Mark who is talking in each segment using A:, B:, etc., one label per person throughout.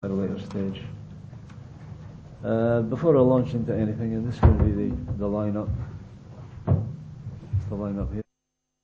A: At a later stage. Before I launch into anything, and this is going to be the lineup. It's the lineup here.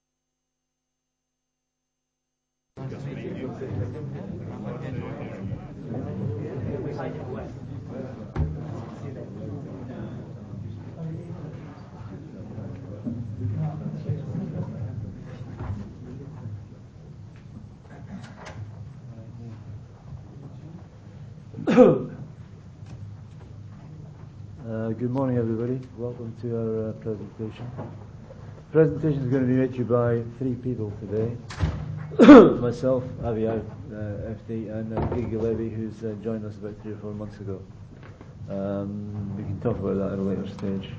A: Good morning, everybody. Welcome to our presentation. The presentation is going to be made to you by three people today. Myself, Aviad, FD, and Gigi Levy, who's joined us about 3 or 4 months ago. We can talk about that at a later stage.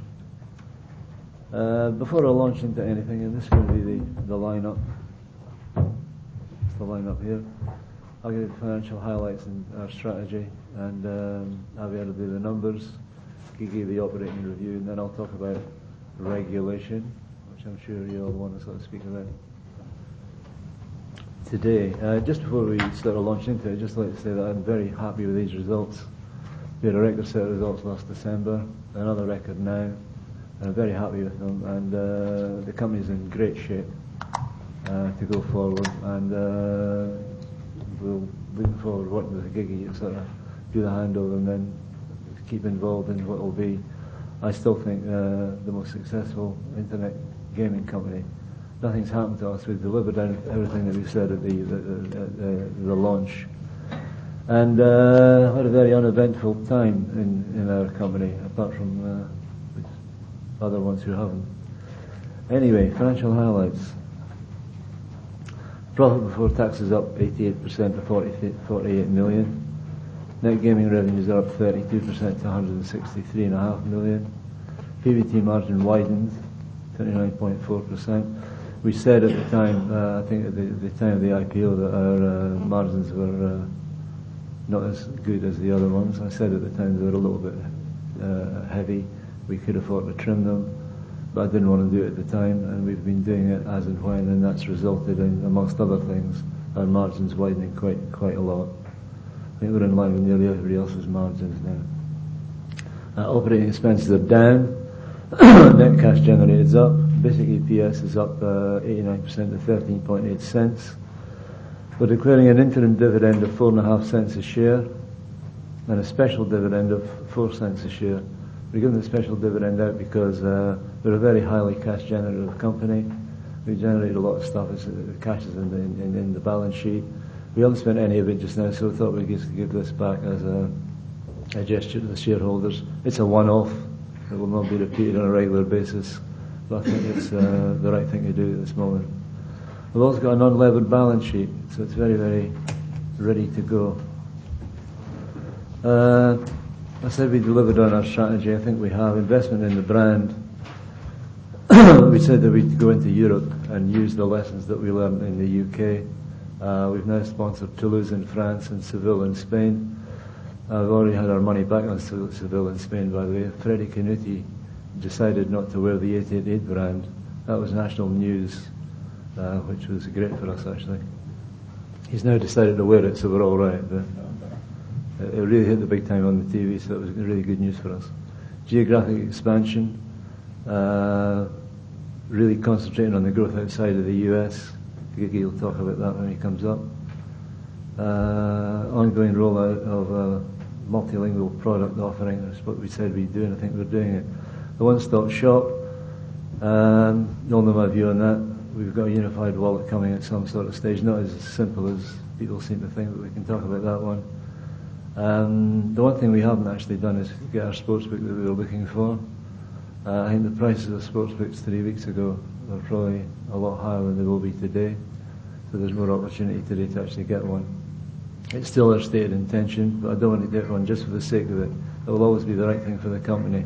A: Before I launch into anything, and this is going to be the lineup. It's the lineup here. I'll give you the financial highlights and our strategy, and Aviad will do the numbers. Gigi the operating review, and then I'll talk about regulation, which I'm sure you all want to sort of speak about today. Just before we start to launch into it, I'd just like to say that I'm very happy with these results. We had a record set of results last December, another record now, and I'm very happy with them, and the company's in great shape to go forward, and we'll look forward working with Gigi to sort of do the handover and then keep involved in what will be, I still think, the most successful internet gaming company. Nothing's happened to us. We've delivered everything that we said at the launch, and had a very uneventful time in our company, apart from other ones who haven't. Anyway, financial highlights. Profit before tax is up 88% to 48 million. Net gaming revenues are up 32% to 163.5 million. PBT margin widened, 29.4%. We said at the time, I think at the time of the IPO, that our margins were not as good as the other ones. I said at the time they were a little bit heavy. We could afford to trim them, but I didn't want to do it at the time, and we've been doing it as and when, and that's resulted in, amongst other things, our margins widening quite a lot. I think we're in line with nearly everybody else's margins now. Operating expenses are down. Net cash generated is up. Basic EPS is up 89% to 13.8 cents. We're declaring an interim dividend of 4.5 cents a share and a special dividend of 4 cents a share. We're giving the special dividend out because we're a very highly cash generative company. We generate a lot of stuff as cash is in the balance sheet. We haven't spent any of it just now, so we thought we'd give this back as a gesture to the shareholders. It's a one-off. It will not be repeated on a regular basis, but I think it's the right thing to do at this moment. We've also got an unlevered balance sheet, so it's very, very ready to go. I said we delivered on our strategy. I think we have. Investment in the brand. We said that we'd go into Europe and use the lessons that we learned in the UK. We've now sponsored Toulouse in France and Seville in Spain. We've already had our money back on Seville in Spain, by the way. Freddie Canuti decided not to wear the 888 brand. That was national news, which was great for us, actually. He's now decided to wear it, so we're all right. But it really hit the big time on the TV, so it was really good news for us. Geographic expansion, really concentrating on the growth outside of the US. Gigi will talk about that when he comes up. Ongoing rollout of a multilingual product offering. That's what we said we'd do, and I think we're doing it. The one-stop shop. You all know my view on that. We've got a unified wallet coming at some sort of stage. Not as simple as people seem to think, but we can talk about that one. The one thing we haven't actually done is get our sportsbook that we were looking for. I think the prices of sportsbooks 3 weeks ago were probably a lot higher than they will be today. So there's more opportunity today to actually get one. It's still our stated intention, but I don't want to get one just for the sake of it. It will always be the right thing for the company.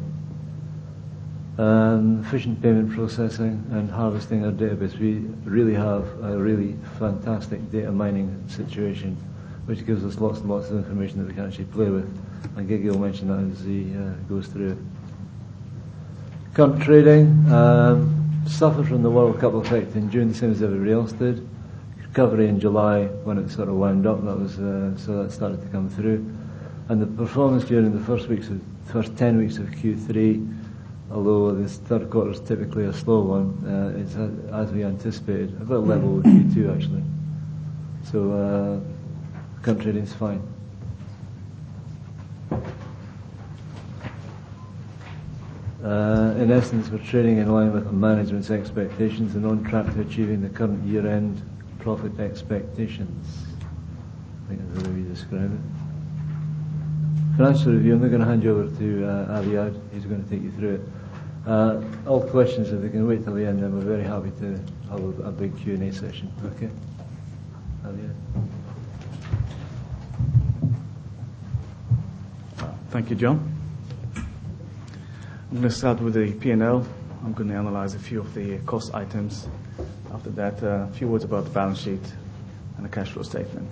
A: Efficient payment processing and harvesting our database. We really have a really fantastic data mining situation, which gives us lots and lots of information that we can actually play with. And Gigi will mention that as he goes through it. Current trading. Suffered from the World Cup effect in June, the same as everybody else did. Recovery in July when it sort of wound up. That was so that started to come through. And the performance during the first 10 weeks of Q3, although this third quarter is typically a slow one, is as we anticipated, about level with Q2 actually. So current trading is fine. In essence, we're trading in line with management's expectations and on track to achieving the current year-end profit expectations. I think that's the way we describe it. Financial review, I'm not going to hand you over to Aviad. He's going to take you through it. All questions, if they can wait till the end, then we're very happy to have a big Q&A session. Okay? Aviad.
B: Thank you, John. I'm going to start with the P&L. I'm going to analyze a few of the cost items. After that, a few words about the balance sheet and the cash flow statement.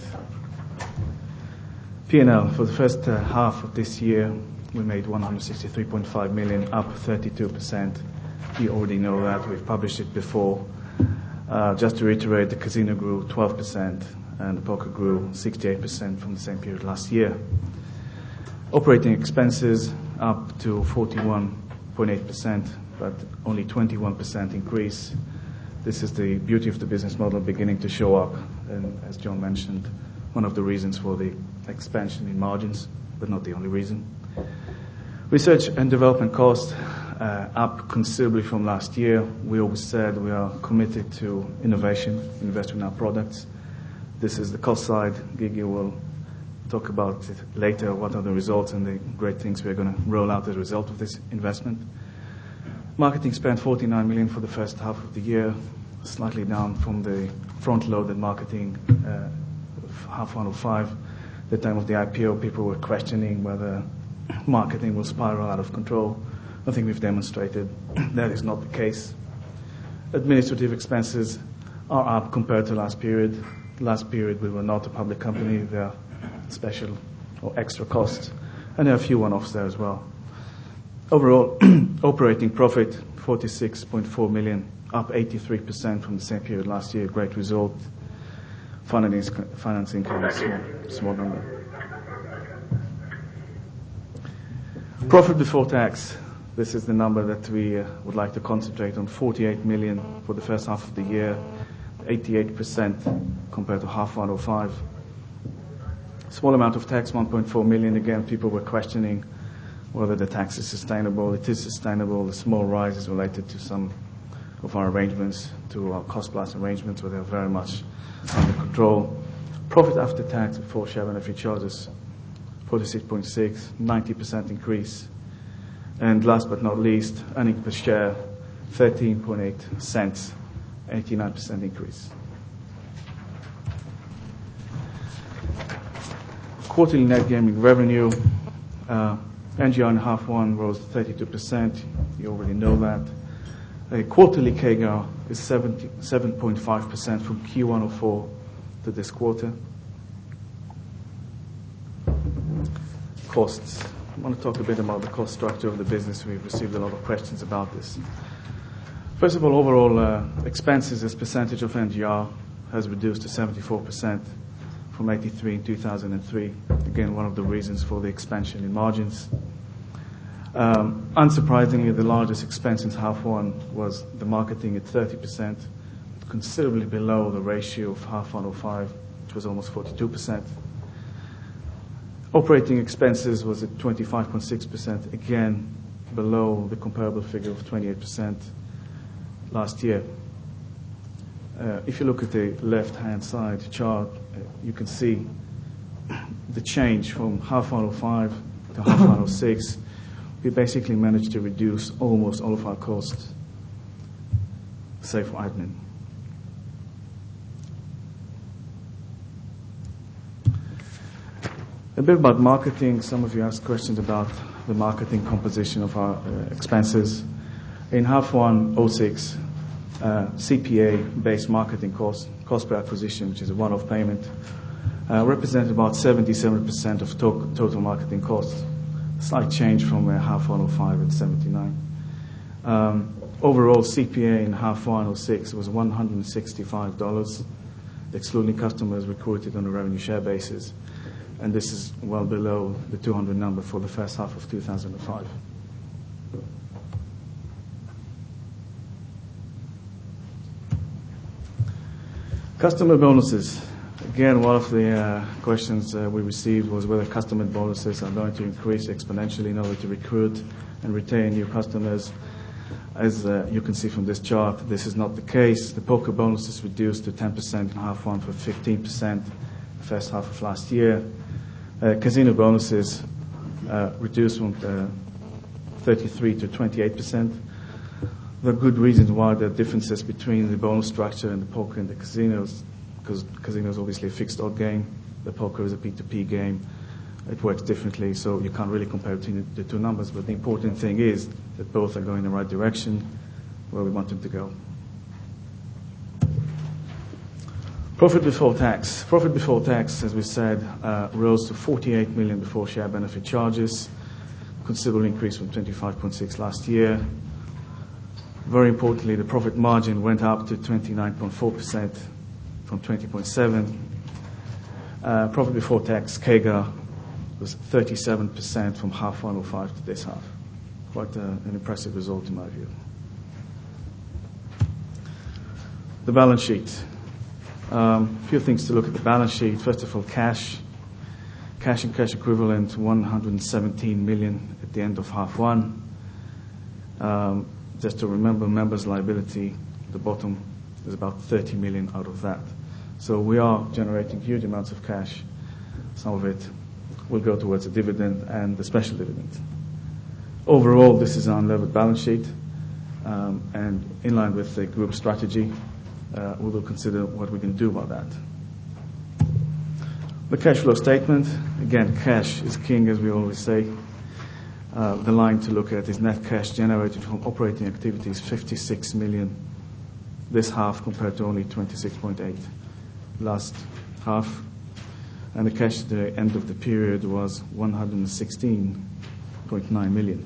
B: P&L, for the first half of this year, we made 163.5 million, up 32%. You already know that. We've published it before. Just to reiterate, the casino grew 12% and the poker grew 68% from the same period last year. Operating expenses up to 41.8%, but only 21% increase. This is the beauty of the business model beginning to show up, and as John mentioned, one of the reasons for the expansion in margins, but not the only reason. Research and development costs up considerably from last year. We always said we are committed to innovation, invest in our products. This is the cost side. Gigi will talk about it later, what are the results and the great things we're going to roll out as a result of this investment. Marketing spent 49 million for the first half of the year, slightly down from the front-loaded marketing half 105. The time of the IPO, people were questioning whether marketing will spiral out of control. I think we've demonstrated that is not the case. Administrative expenses are up compared to last period. Last period, we were not a public company. There are special or extra costs, and there are a few one-offs there as well. Overall, operating profit, 46.4 million, up 83% from the same period last year. Great result. Finance income is small number. Profit before tax. This is the number that we would like to concentrate on. 48 million for the first half of the year, 88% compared to half 105. Small amount of tax, 1.4 million. Again, people were questioning whether the tax is sustainable. It is sustainable. The small rise is related to some of our arrangements, to our cost-plus arrangements, where they are very much under control. Profit after tax before share benefit charges, 46.6, 90% increase. And last but not least, earnings per share, 13.8 cents, 89% increase. Quarterly net gaming revenue, NGR in half one rose 32%. You already know that. A quarterly CAGR is 7.5% from Q104 to this quarter. Costs. I want to talk a bit about the cost structure of the business. We've received a lot of questions about this. First of all, overall expenses as percentage of NGR has reduced to 74% from 83 in 2003. Again, one of the reasons for the expansion in margins. Unsurprisingly, the largest expense in half one was the marketing at 30%, considerably below the ratio of half 105, which was almost 42%. Operating expenses was at 25.6%, again below the comparable figure of 28% last year. If you look at the left-hand side chart, you can see the change from half 105 to half 106. We basically managed to reduce almost all of our costs, save for admin. A bit about marketing. Some of you asked questions about the marketing composition of our expenses. In half 106, CPA-based marketing cost per acquisition, which is a one-off payment, represented about 77% of total marketing costs. Slight change from half 105 at 79. Overall, CPA in half 106 was $165, excluding customers recruited on a revenue share basis. and this is well below the 200 number for the first half of 2005. Customer bonuses. Again, one of the questions we received was whether customer bonuses are going to increase exponentially in order to recruit and retain new customers. As you can see from this chart, this is not the case. The poker bonuses reduced to 10% in half one from 15% the first half of last year. Casino bonuses reduced from 33 to 28%. There are good reasons why there are differences between the bonus structure and the poker and the casinos, because casino is obviously a fixed odd game. The poker is a P2P game. It works differently, so you can't really compare between the two numbers. But the important thing is that both are going in the right direction, where we want them to go. Profit before tax. Profit before tax, as we said, rose to 48 million before share benefit charges, considerable increase from 25.6 last year. Very importantly, the profit margin went up to 29.4% from 20.7%. Profit before tax, CAGR, was 37% from half 105 to this half. Quite an impressive result in my view. The balance sheet. A few things to look at the balance sheet. First of all, cash. Cash and cash equivalent, 117 million at the end of half one. Just to remember, members' liability, the bottom, is about 30 million out of that. So we are generating huge amounts of cash. Some of it will go towards a dividend and the special dividend. Overall, this is an unlevered balance sheet, and in line with the group strategy, we will consider what we can do about that. The cash flow statement. Again, cash is king, as we always say. The line to look at is net cash generated from operating activities, 56 million this half compared to only 26.8 last half. And the cash at the end of the period was 116.9 million.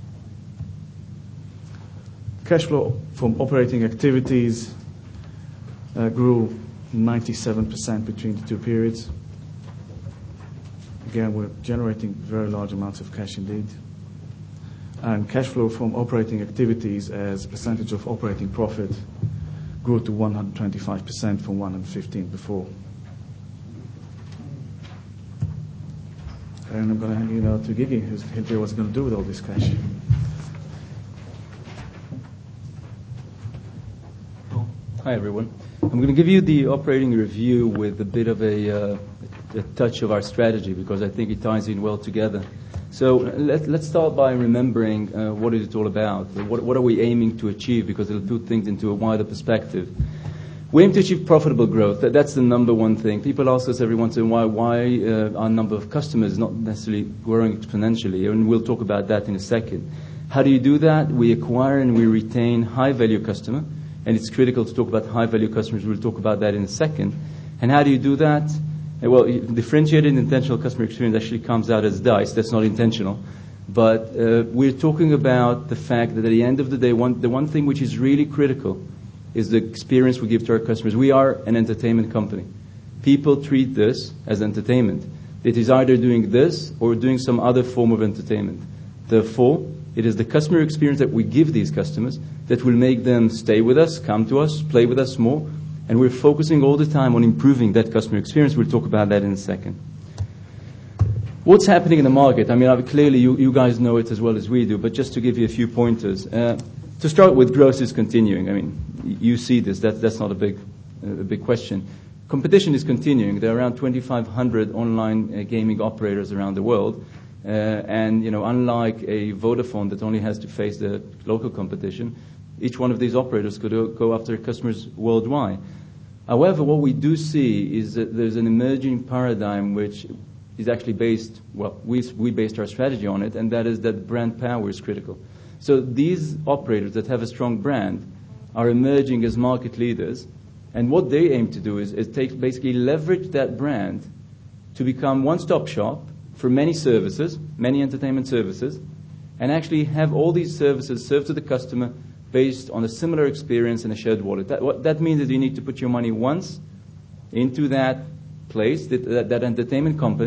B: Cash flow from operating activities grew 97% between the two periods. Again, we're generating very large amounts of cash indeed. And cash flow from operating activities as a percentage of operating profit grew to 125% from 115% before. And I'm going to hand you now to Gigi, who's he'll tell you what's going to do with all this cash.
C: Hi, everyone. I'm going to give you the operating review with a bit of a touch of our strategy, because I think it ties in well together. So let's start by remembering what is it all about. What are we aiming to achieve? Because it'll put things into a wider perspective. We aim to achieve profitable growth. That's the number one thing. People ask us every once in a while why our number of customers is not necessarily growing exponentially, and we'll talk about that in a second. How do you do that? We acquire and we retain high-value customer, and it's critical to talk about high-value customers. We'll talk about that in a second. And how do you do that? Well, differentiated intentional customer experience actually comes out as DICE. That's not intentional. But we're talking about the fact that at the end of the day, the one thing which is really critical is the experience we give to our customers. We are an entertainment company. People treat this as entertainment. It is either doing this or doing some other form of entertainment. Therefore, it is the customer experience that we give these customers that will make them stay with us, come to us, play with us more. And we're focusing all the time on improving that customer experience. We'll talk about that in a second. What's happening in the market? I mean, clearly you guys know it as well as we do, but just to give you a few pointers. To start with, growth is continuing. I mean, you see this. That's not a big question. Competition is continuing. There are around 2,500 online gaming operators around the world. And, unlike a Vodafone that only has to face the local competition, each one of these operators could go after customers worldwide. However, what we do see is that there's an emerging paradigm which is actually based, well, we based our strategy on it, and that is that brand power is critical. So these operators that have a strong brand are emerging as market leaders, and what they aim to do is basically leverage that brand to become one-stop shop for many services, many entertainment services, and actually have all these services served to the customer based on a similar experience and a shared wallet. That means that you need to put your money once into that place, that entertainment company,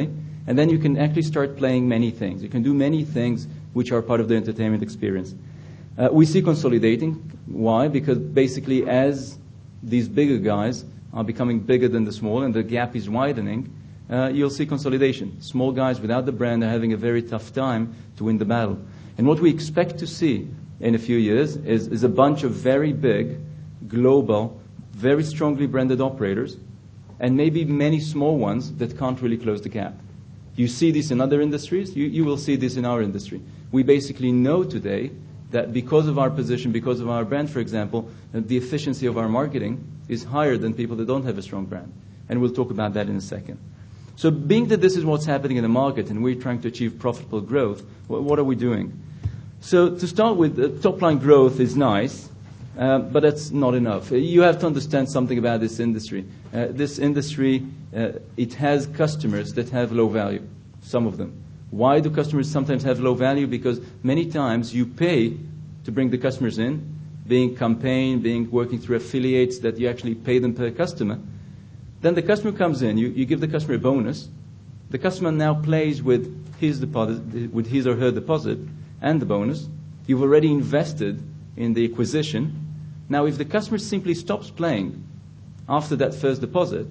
C: And then you can actually start playing many things. You can do many things which are part of the entertainment experience. We see consolidating. Why? Because basically as these bigger guys are becoming bigger than the small and the gap is widening, you'll see consolidation. Small guys without the brand are having a very tough time to win the battle. And what we expect to see in a few years is a bunch of very big, global, very strongly branded operators, and maybe many small ones that can't really close the gap. You see this in other industries, you will see this in our industry. We basically know today that because of our position, because of our brand, for example, the efficiency of our marketing is higher than people that don't have a strong brand. And we'll talk about that in a second. So being that this is what's happening in the market and we're trying to achieve profitable growth, what are we doing? So to start with, top-line growth is nice, but that's not enough. You have to understand something about this industry. This industry, it has customers that have low value, some of them. Why do customers sometimes have low value? Because many times you pay to bring the customers in, being campaign, being working through affiliates that you actually pay them per customer. Then the customer comes in, you give the customer a bonus. The customer now plays with his deposit, with his or her deposit and the bonus. You've already invested in the acquisition. Now, if the customer simply stops playing after that first deposit,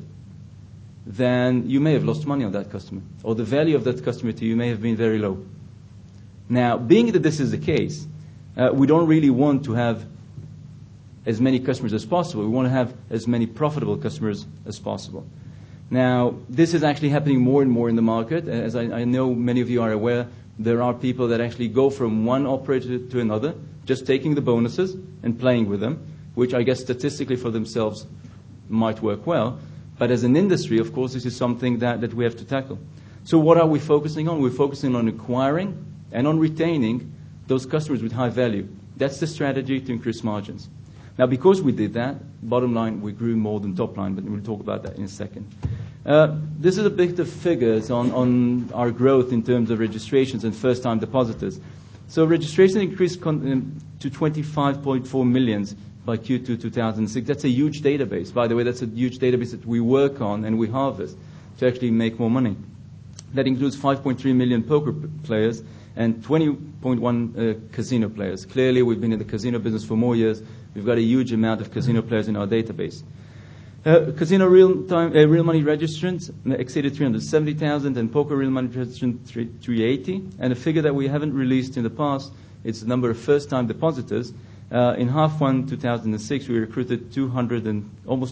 C: then you may have lost money on that customer, or the value of that customer to you may have been very low. Now, being that this is the case, we don't really want to have as many customers as possible. We want to have as many profitable customers as possible. Now, this is actually happening more and more in the market. As I know many of you are aware, there are people that actually go from one operator to another, just taking the bonuses and playing with them, which I guess statistically for themselves might work well. But as an industry, of course, this is something that we have to tackle. So what are we focusing on? We're focusing on acquiring and on retaining those customers with high value. That's the strategy to increase margins. Now, because we did that, bottom line, we grew more than top line, but we'll talk about that in a second. This is a bit of figures on our growth in terms of registrations and first-time depositors. So registration increased to 25.4 million by Q2 2006. That's a huge database. By the way, that's a huge database that we work on and we harvest to actually make more money. That includes 5.3 million poker players and 20.1 casino players. Clearly, we've been in the casino business for more years. We've got a huge amount of casino players in our database. Casino real money registrants exceeded 370,000 and poker real money registrants 380. And a figure that we haven't released in the past, it's the number of first-time depositors. In half one 2006, we recruited almost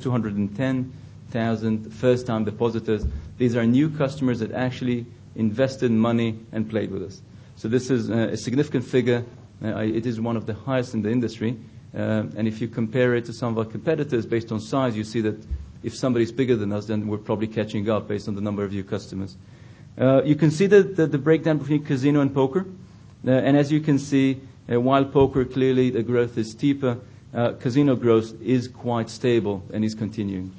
C: 210,000 first-time depositors. These are new customers that actually invested money and played with us. So this is a significant figure. It is one of the highest in the industry. And if you compare it to some of our competitors based on size, you see that if somebody's bigger than us, then we're probably catching up based on the number of new customers. You can see the breakdown between casino and poker. And as you can see, while poker, clearly the growth is steeper, casino growth is quite stable and is continuing.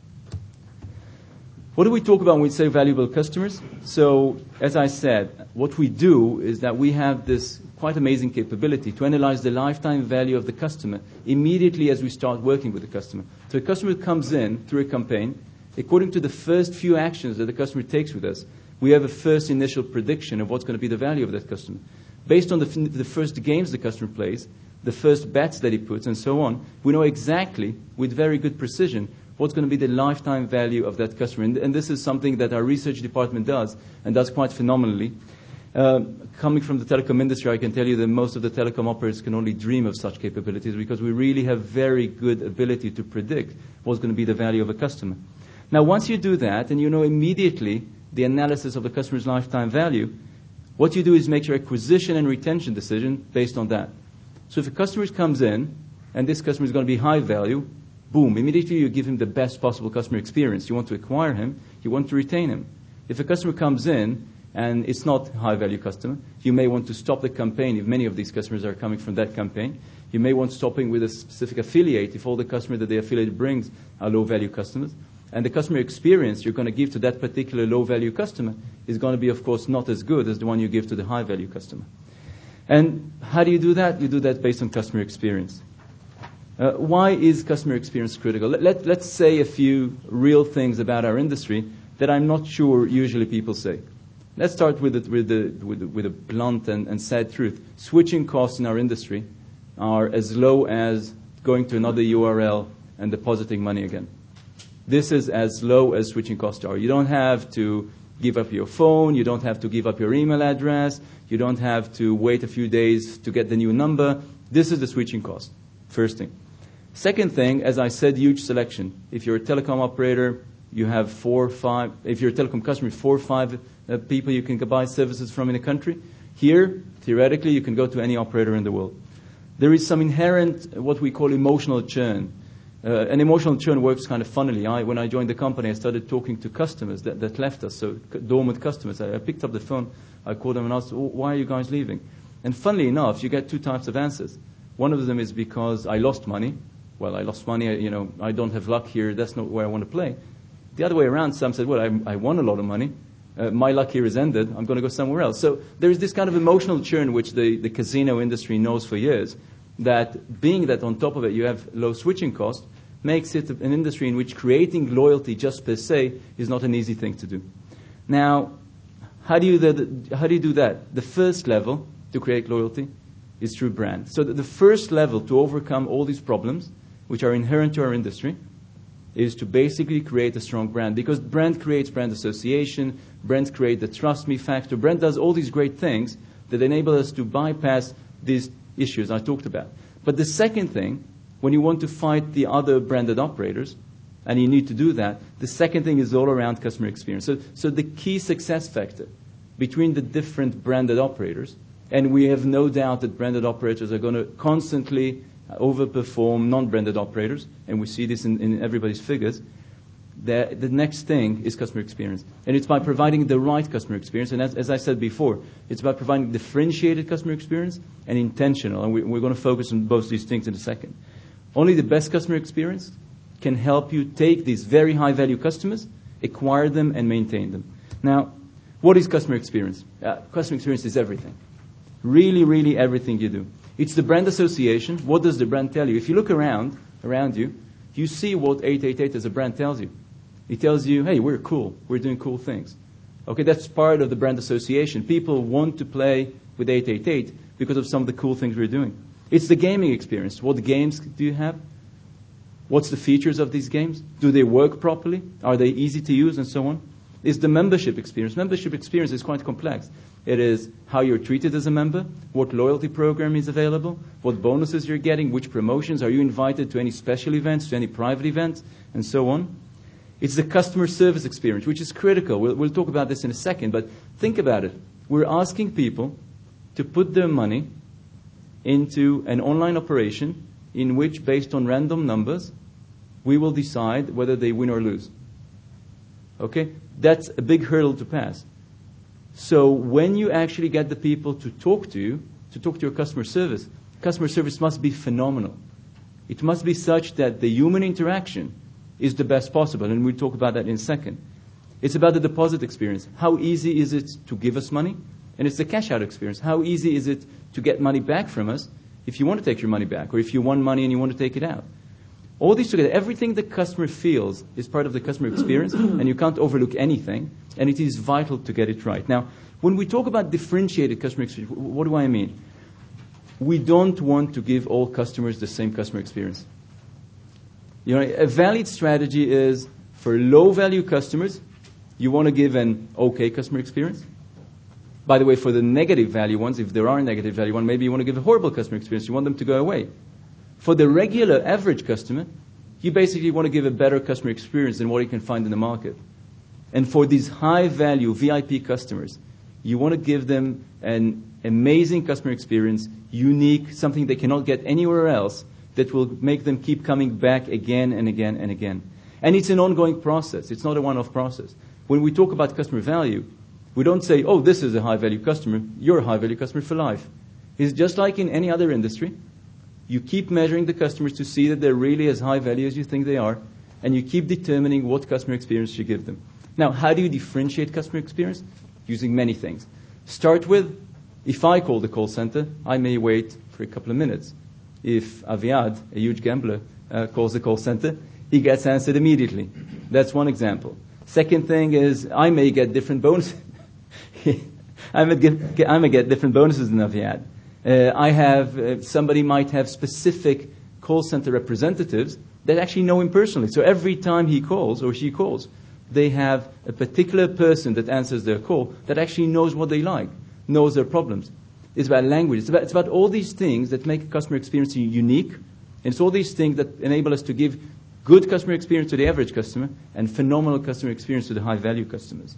C: What do we talk about when we say valuable customers? So, as I said, what we do is that we have this quite amazing capability to analyze the lifetime value of the customer immediately as we start working with the customer. So a customer comes in through a campaign. According to the first few actions that the customer takes with us, we have a first initial prediction of what's going to be the value of that customer. Based on the first games the customer plays, the first bets that he puts, and so on, we know exactly, with very good precision, what's going to be the lifetime value of that customer. And this is something that our research department does, and does quite phenomenally. Coming from the telecom industry, I can tell you that most of the telecom operators can only dream of such capabilities because we really have very good ability to predict what's going to be the value of a customer. Now, once you do that, and you know immediately the analysis of the customer's lifetime value, what you do is make your acquisition and retention decision based on that. So if a customer comes in, and this customer is going to be high value, boom, immediately you give him the best possible customer experience. You want to acquire him, you want to retain him. If a customer comes in, and it's not a high-value customer, you may want to stop the campaign if many of these customers are coming from that campaign. You may want stopping with a specific affiliate if all the customers that the affiliate brings are low-value customers. And the customer experience you're going to give to that particular low-value customer is going to be, of course, not as good as the one you give to the high-value customer. And how do you do that? You do that based on customer experience. Why is customer experience critical? Let's say a few real things about our industry that I'm not sure usually people say. Let's start with a blunt and sad truth. Switching costs in our industry are as low as going to another URL and depositing money again. This is as low as switching costs are. You don't have to give up your phone. You don't have to give up your email address. You don't have to wait a few days to get the new number. This is the switching cost, first thing. Second thing, as I said, huge selection. If you're a telecom operator, you have 4 or 5. If you're a telecom customer, 4 or 5 people you can buy services from in a country. Here, theoretically, you can go to any operator in the world. There is some inherent, what we call emotional churn. An emotional churn works kind of funnily. When I joined the company, I started talking to customers that left us, so dormant customers. I picked up the phone, I called them and asked, why are you guys leaving? And funnily enough, you get 2 types of answers. One of them is because I lost money. Well, I lost money, I don't have luck here, that's not where I want to play. The other way around, some said, well, I won a lot of money. My luck here is ended. I'm going to go somewhere else. So there's this kind of emotional churn which the casino industry knows for years, that being that on top of it you have low switching costs, makes it an industry in which creating loyalty just per se is not an easy thing to do. Now, how do you do that? The first level to create loyalty is through brand. So the first level to overcome all these problems, which are inherent to our industry, is to basically create a strong brand. Because brand creates brand association, brand creates the trust me factor, brand does all these great things that enable us to bypass these issues I talked about. But the second thing, when you want to fight the other branded operators, and you need to do that, the second thing is all around customer experience. So the key success factor between the different branded operators, and we have no doubt that branded operators are going to constantly overperform non-branded operators, and we see this in everybody's figures. The next thing is customer experience. And it's by providing the right customer experience. And as I said before, it's about providing differentiated customer experience and intentional. And we're going to focus on both these things in a second. Only the best customer experience can help you take these very high-value customers, acquire them, and maintain them. Now, what is customer experience? Customer experience is everything. Really, really everything you do. It's the brand association. What does the brand tell you? If you look around you, you see what 888 as a brand tells you. It tells you, hey, we're cool. We're doing cool things. Okay, that's part of the brand association. People want to play with 888 because of some of the cool things we're doing. It's the gaming experience. What games do you have? What's the features of these games? Do they work properly? Are they easy to use and so on? It's the membership experience. Membership experience is quite complex. It is how you're treated as a member, what loyalty program is available, what bonuses you're getting, which promotions, are you invited to any special events, to any private events, and so on. It's the customer service experience, which is critical. We'll talk about this in a second, but think about it. We're asking people to put their money into an online operation in which, based on random numbers, we will decide whether they win or lose. Okay? That's a big hurdle to pass. So when you actually get the people to talk to your customer service must be phenomenal. It must be such that the human interaction is the best possible, and we'll talk about that in a second. It's about the deposit experience. How easy is it to give us money? And it's the cash-out experience. How easy is it to get money back from us if you want to take your money back, or if you won money and you want to take it out? All these together, everything the customer feels is part of the customer experience, and you can't overlook anything, and it is vital to get it right. Now, when we talk about differentiated customer experience, what do I mean? We don't want to give all customers the same customer experience. A valid strategy is, for low-value customers, you want to give an okay customer experience. By the way, for the negative value ones, if there are negative value ones, maybe you want to give a horrible customer experience. You want them to go away. For the regular average customer, you basically want to give a better customer experience than what you can find in the market. And for these high-value VIP customers, you want to give them an amazing customer experience, unique, something they cannot get anywhere else, that will make them keep coming back again and again and again. And it's an ongoing process. It's not a one-off process. When we talk about customer value, we don't say, oh, this is a high-value customer. You're a high-value customer for life. It's just like in any other industry. You keep measuring the customers to see that they're really as high value as you think they are, and you keep determining what customer experience you give them. Now, how do you differentiate customer experience? Using many things. Start with, if I call the call center, I may wait for a couple of minutes. If Aviad, a huge gambler, calls the call center, he gets answered immediately. That's one example. Second thing is, I may get different bonuses. I might get different bonuses than Aviad. Somebody might have specific call center representatives that actually know him personally. So every time he calls or she calls, they have a particular person that answers their call that actually knows what they like, knows their problems. It's about language. It's about all these things that make a customer experience unique. And it's all these things that enable us to give good customer experience to the average customer and phenomenal customer experience to the high-value customers.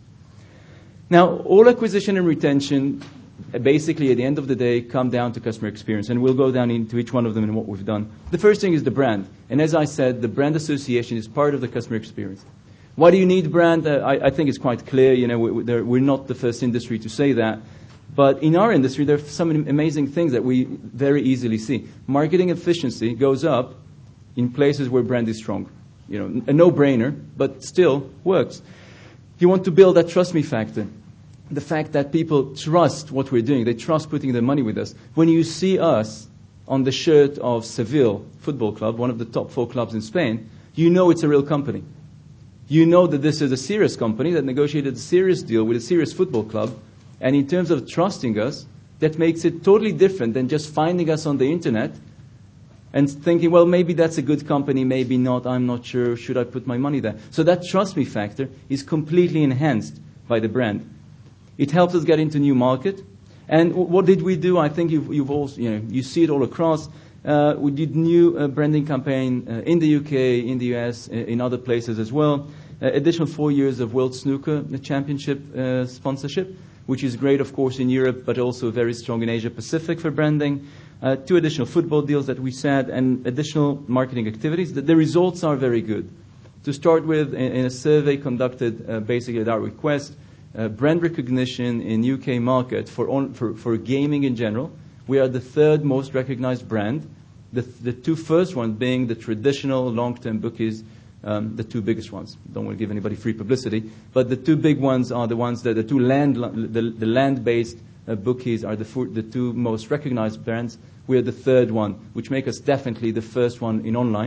C: Now, all acquisition and retention, basically, at the end of the day, come down to customer experience. And we'll go down into each one of them and what we've done. The first thing is the brand. And as I said, the brand association is part of the customer experience. Why do you need brand? I think it's quite clear. You know, we're not the first industry to say that. But in our industry, there are some amazing things that we very easily see. Marketing efficiency goes up in places where brand is strong. You know, a no-brainer, but still works. You want to build that trust me factor. The fact that people trust what we're doing. They trust putting their money with us. When you see us on the shirt of Seville Football Club, one of the top 4 clubs in Spain, you know it's a real company. You know that this is a serious company that negotiated a serious deal with a serious football club. And in terms of trusting us, that makes it totally different than just finding us on the internet and thinking, well, maybe that's a good company, maybe not, I'm not sure, should I put my money there? So that trust me factor is completely enhanced by the brand. It helps us get into new market. And what did we do? I think you've also, you see it all across. We did new branding campaign in the UK, in the US, in other places as well. Additional 4 years of World Snooker Championship sponsorship, which is great, of course, in Europe, but also very strong in Asia Pacific for branding. 2 additional football deals that we said, and additional marketing activities. The results are very good. To start with, in a survey conducted basically at our request, brand recognition in UK market for gaming in general, we are the 3rd most recognized brand. The 2 first ones being the traditional long-term bookies, the 2 biggest ones. Don't want to give anybody free publicity, but the 2 big ones are the ones that the land-based bookies are the 2 most recognized brands. We are the 3rd one, which make us definitely the first one in online.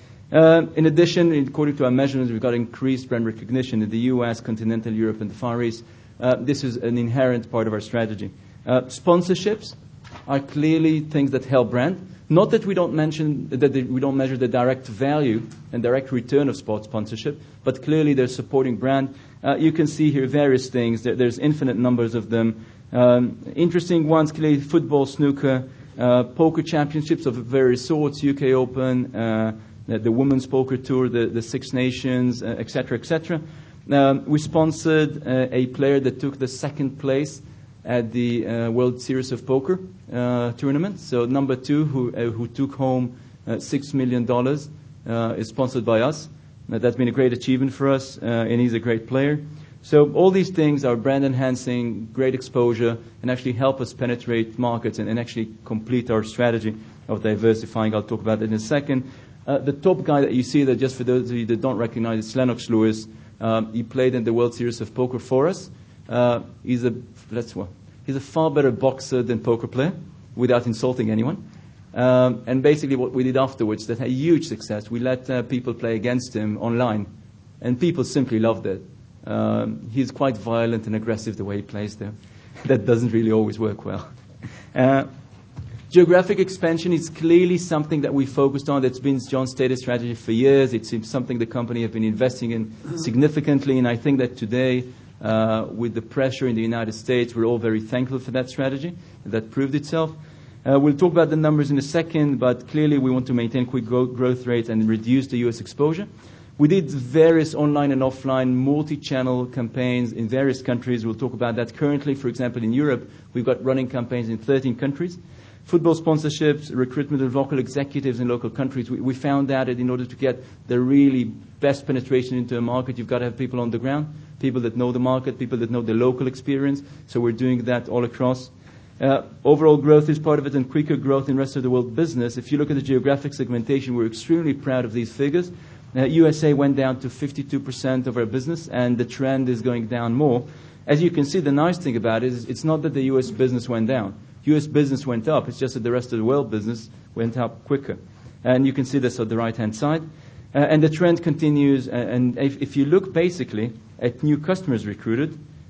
C: In addition, according to our measurements, we've got increased brand recognition in the US, continental Europe, and the Far East. This is an inherent part of our strategy. Sponsorships are clearly things that help brand. Not that we don't measure the direct value and direct return of sports sponsorship, but clearly they're supporting brand. You can see here various things. There's infinite numbers of them. Interesting ones, clearly football, snooker, poker championships of various sorts, UK Open, the Women's Poker Tour, the Six Nations, etc., etc. We sponsored a player that took the 2nd place at the World Series of Poker tournament. So number 2, who took home $6 million, is sponsored by us. That's been a great achievement for us, and he's a great player. So all these things are brand enhancing, great exposure, and actually help us penetrate markets and actually complete our strategy of diversifying. I'll talk about that in a second. The top guy that you see there, just for those of you that don't recognize, is Lennox Lewis. He played in the World Series of Poker for us. He's a far better boxer than poker player, without insulting anyone. And basically what we did afterwards, that had a huge success, we let people play against him online. And people simply loved it. He's quite violent and aggressive the way he plays there. That doesn't really always work well. Geographic expansion is clearly something that we focused on. That's been John's stated strategy for years. It's something the company have been investing in significantly. And I think that today, with the pressure in the United States, we're all very thankful for that strategy. That proved itself. We'll talk about the numbers in a second, but clearly we want to maintain quick growth rates and reduce the U.S. exposure. We did various online and offline multi-channel campaigns in various countries. We'll talk about that. Currently, for example, in Europe, we've got running campaigns in 13 countries. Football sponsorships, recruitment of local executives in local countries. We found out that in order to get the really best penetration into a market, you've got to have people on the ground, people that know the market, people that know the local experience. So we're doing that all across. Overall growth is part of it, and quicker growth in rest of the world business. If you look at the geographic segmentation, we're extremely proud of these figures. USA went down to 52% of our business, and the trend is going down more. As you can see, the nice thing about it is it's not that the US business went down. US business went up. It's just that the rest of the world business went up quicker. And you can see this on the right-hand side. And the trend continues. And if you look basically at new customers recruited,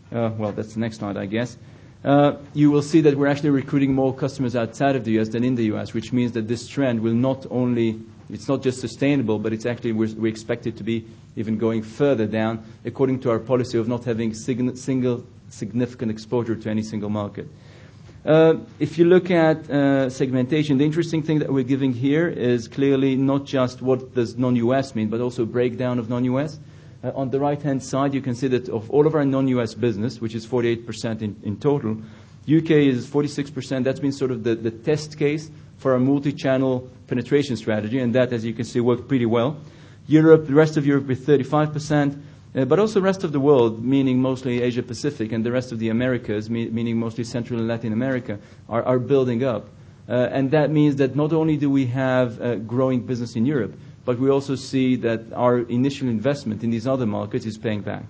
C: well, that's the next slide, I guess. You will see that we're actually recruiting more customers outside of the US than in the US, which means that this trend will not only, it's not just sustainable, but it's actually, we expect it to be even going further down, according to our policy of not having single significant exposure to any single market. If you look at segmentation, the interesting thing that we're giving here is clearly not just what does non-US mean, but also a breakdown of non-US. On the right-hand side, you can see that of all of our non-US business, which is 48% in total, UK is 46%. That's been sort of the test case for our multi-channel penetration strategy, and that, as you can see, worked pretty well. Europe, the rest of Europe with 35%, but also the rest of the world, meaning mostly Asia-Pacific, and the rest of the Americas, meaning mostly Central and Latin America, are building up. And that means that not only do we have a growing business in Europe, but we also see that our initial investment in these other markets is paying back.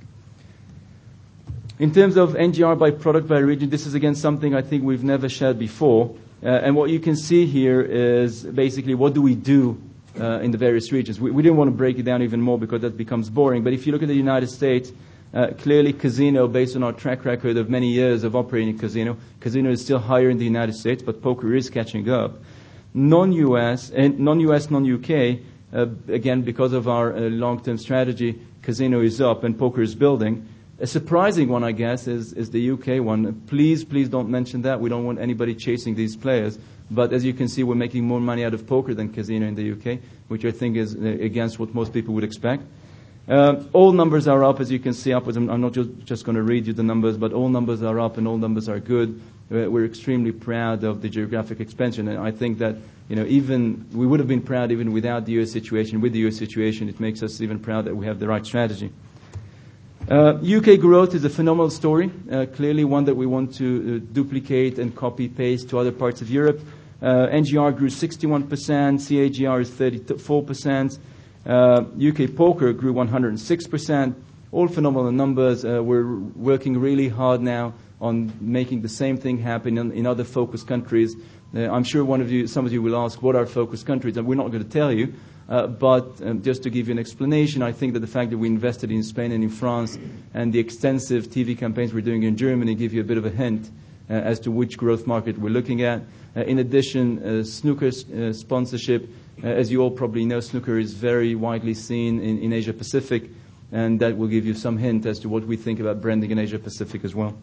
C: In terms of NGR by product by region, this is again something I think we've never shared before. And what you can see here is basically what do we do in the various regions. We didn't want to break it down even more because that becomes boring. But if you look at the United States, clearly casino, based on our track record of many years of operating casino is still higher in the United States, but poker is catching up. Non-US, non-UK, again, because of our long-term strategy, casino is up and poker is building. A surprising one, I guess, is the UK one. Please don't mention that. We don't want anybody chasing these players. But as you can see, we're making more money out of poker than casino in the UK, which I think is against what most people would expect. All numbers are up, as you can see upwards. I'm not just going to read you the numbers, but all numbers are up and all numbers are good. We're extremely proud of the geographic expansion, and I think that even we would have been proud even without the US situation. With the US situation, it makes us even proud that we have the right strategy. UK growth is a phenomenal story, clearly one that we want to duplicate and copy-paste to other parts of Europe. NGR grew 61%, CAGR is 34%, UK poker grew 106%, all phenomenal numbers. We're working really hard now on making the same thing happen in other focus countries. I'm sure some of you will ask, what are focus countries? And we're not going to tell you, but just to give you an explanation, I think that the fact that we invested in Spain and in France and the extensive TV campaigns we're doing in Germany give you a bit of a hint as to which growth market we're looking at. In addition, snooker sponsorship. As you all probably know, snooker is very widely seen in Asia Pacific, and that will give you some hint as to what we think about branding in Asia Pacific as well.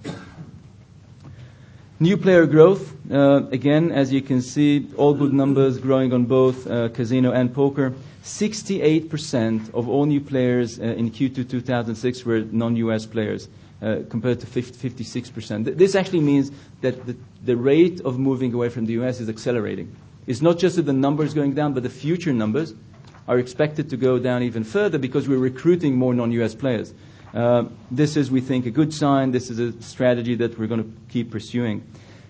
C: New player growth, again, as you can see, all good numbers, growing on both casino and poker. 68% of all new players in Q2 2006 were non-US players, compared to 56%. This actually means that the rate of moving away from the US is accelerating. It's not just that the numbers going down, but the future numbers are expected to go down even further because we're recruiting more non-US players. This is, we think, a good sign. This is a strategy that we're going to keep pursuing.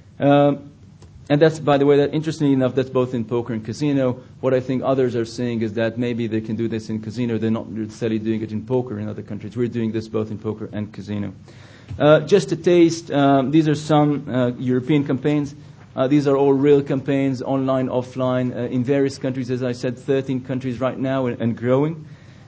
C: And that's, by the way, that interestingly enough, that's both in poker and casino. What I think others are saying is that maybe they can do this in casino. They're not necessarily doing it in poker in other countries. We're doing this both in poker and casino. Just a taste, these are some European campaigns. These are all real campaigns, online, offline, in various countries. As I said, 13 countries right now and growing.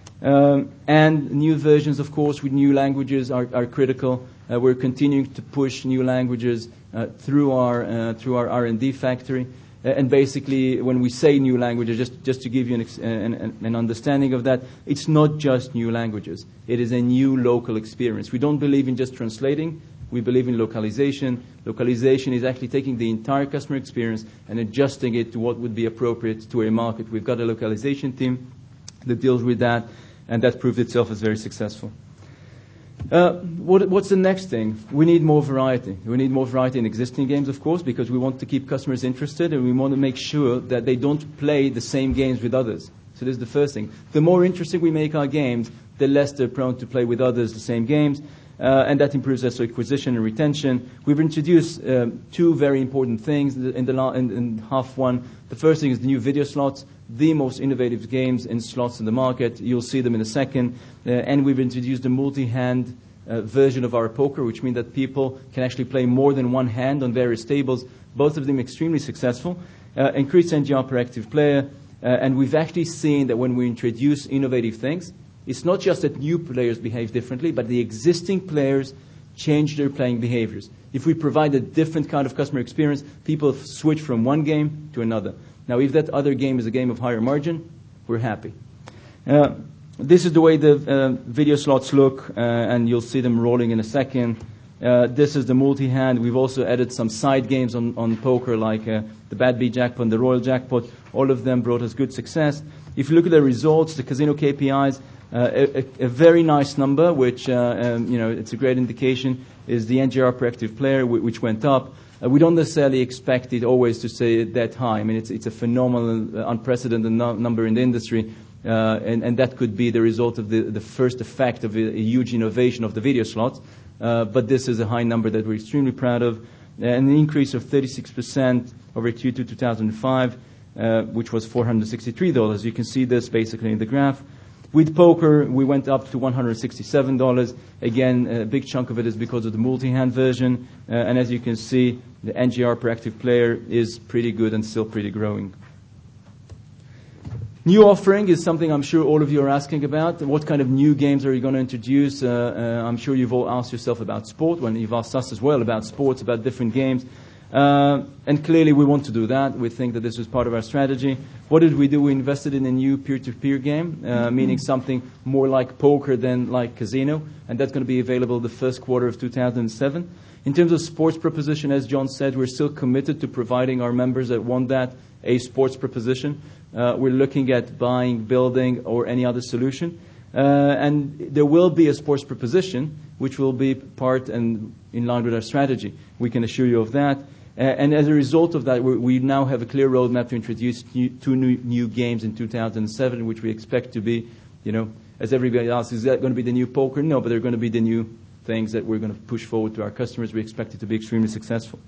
C: And new versions, of course, with new languages are critical. We're continuing to push new languages through our R&D factory. And basically, when we say new languages, just to give you an understanding of that, it's not just new languages. It is a new local experience. We don't believe in just translating. We believe in localization. Localization is actually taking the entire customer experience and adjusting it to what would be appropriate to a market. We've got a localization team that deals with that, and that proved itself as very successful. What's the next thing? We need more variety. We need more variety in existing games, of course, because we want to keep customers interested and we want to make sure that they don't play the same games with others. So this is the first thing. The more interesting we make our games, the less they're prone to play with others the same games, and that improves also acquisition and retention. We've introduced two very important things in half one. The first thing is the new video slots, the most innovative games in slots in the market. You'll see them in a second. And we've introduced a multi-hand version of our poker, which means that people can actually play more than one hand on various tables. Both of them extremely successful. Increased NGR per active player. And we've actually seen that when we introduce innovative things, it's not just that new players behave differently, but the existing players change their playing behaviors. If we provide a different kind of customer experience, people switch from one game to another. Now, if that other game is a game of higher margin, we're happy. This is the way the video slots look, and you'll see them rolling in a second. This is the multi-hand. We've also added some side games on poker, like the Bad Beat Jackpot and the Royal Jackpot. All of them brought us good success. If you look at the results, the casino KPIs, a very nice number, which it's a great indication, is the NGR per active player, which went up. We don't necessarily expect it always to stay that high. I mean, it's a phenomenal, unprecedented number in the industry, and that could be the result of the first effect of a huge innovation of the video slots. But this is a high number that we're extremely proud of, an increase of 36% over Q2 2005, which was $463. You can see this basically in the graph. With poker, we went up to $167. Again, a big chunk of it is because of the multi-hand version. And as you can see, the NGR per active player is pretty good and still pretty growing. New offering is something I'm sure all of you are asking about. What kind of new games are you going to introduce? I'm sure you've all asked yourself about sport, when you've asked us as well about sports, about different games. And clearly we want to do that. We think that this was part of our strategy. What did we do? We invested in a new peer-to-peer game, meaning something more like poker than like casino, and that's going to be available the first quarter of 2007. In terms of sports proposition, as John said, we're still committed to providing our members that want that a sports proposition. We're looking at buying, building, or any other solution. And there will be a sports proposition, which will be part and in line with our strategy. We can assure you of that. And as a result of that, we now have a clear roadmap to introduce two new games in 2007, which we expect to be, as everybody asks, is that going to be the new poker? No, but they're going to be the new things that we're going to push forward to our customers. We expect it to be extremely successful.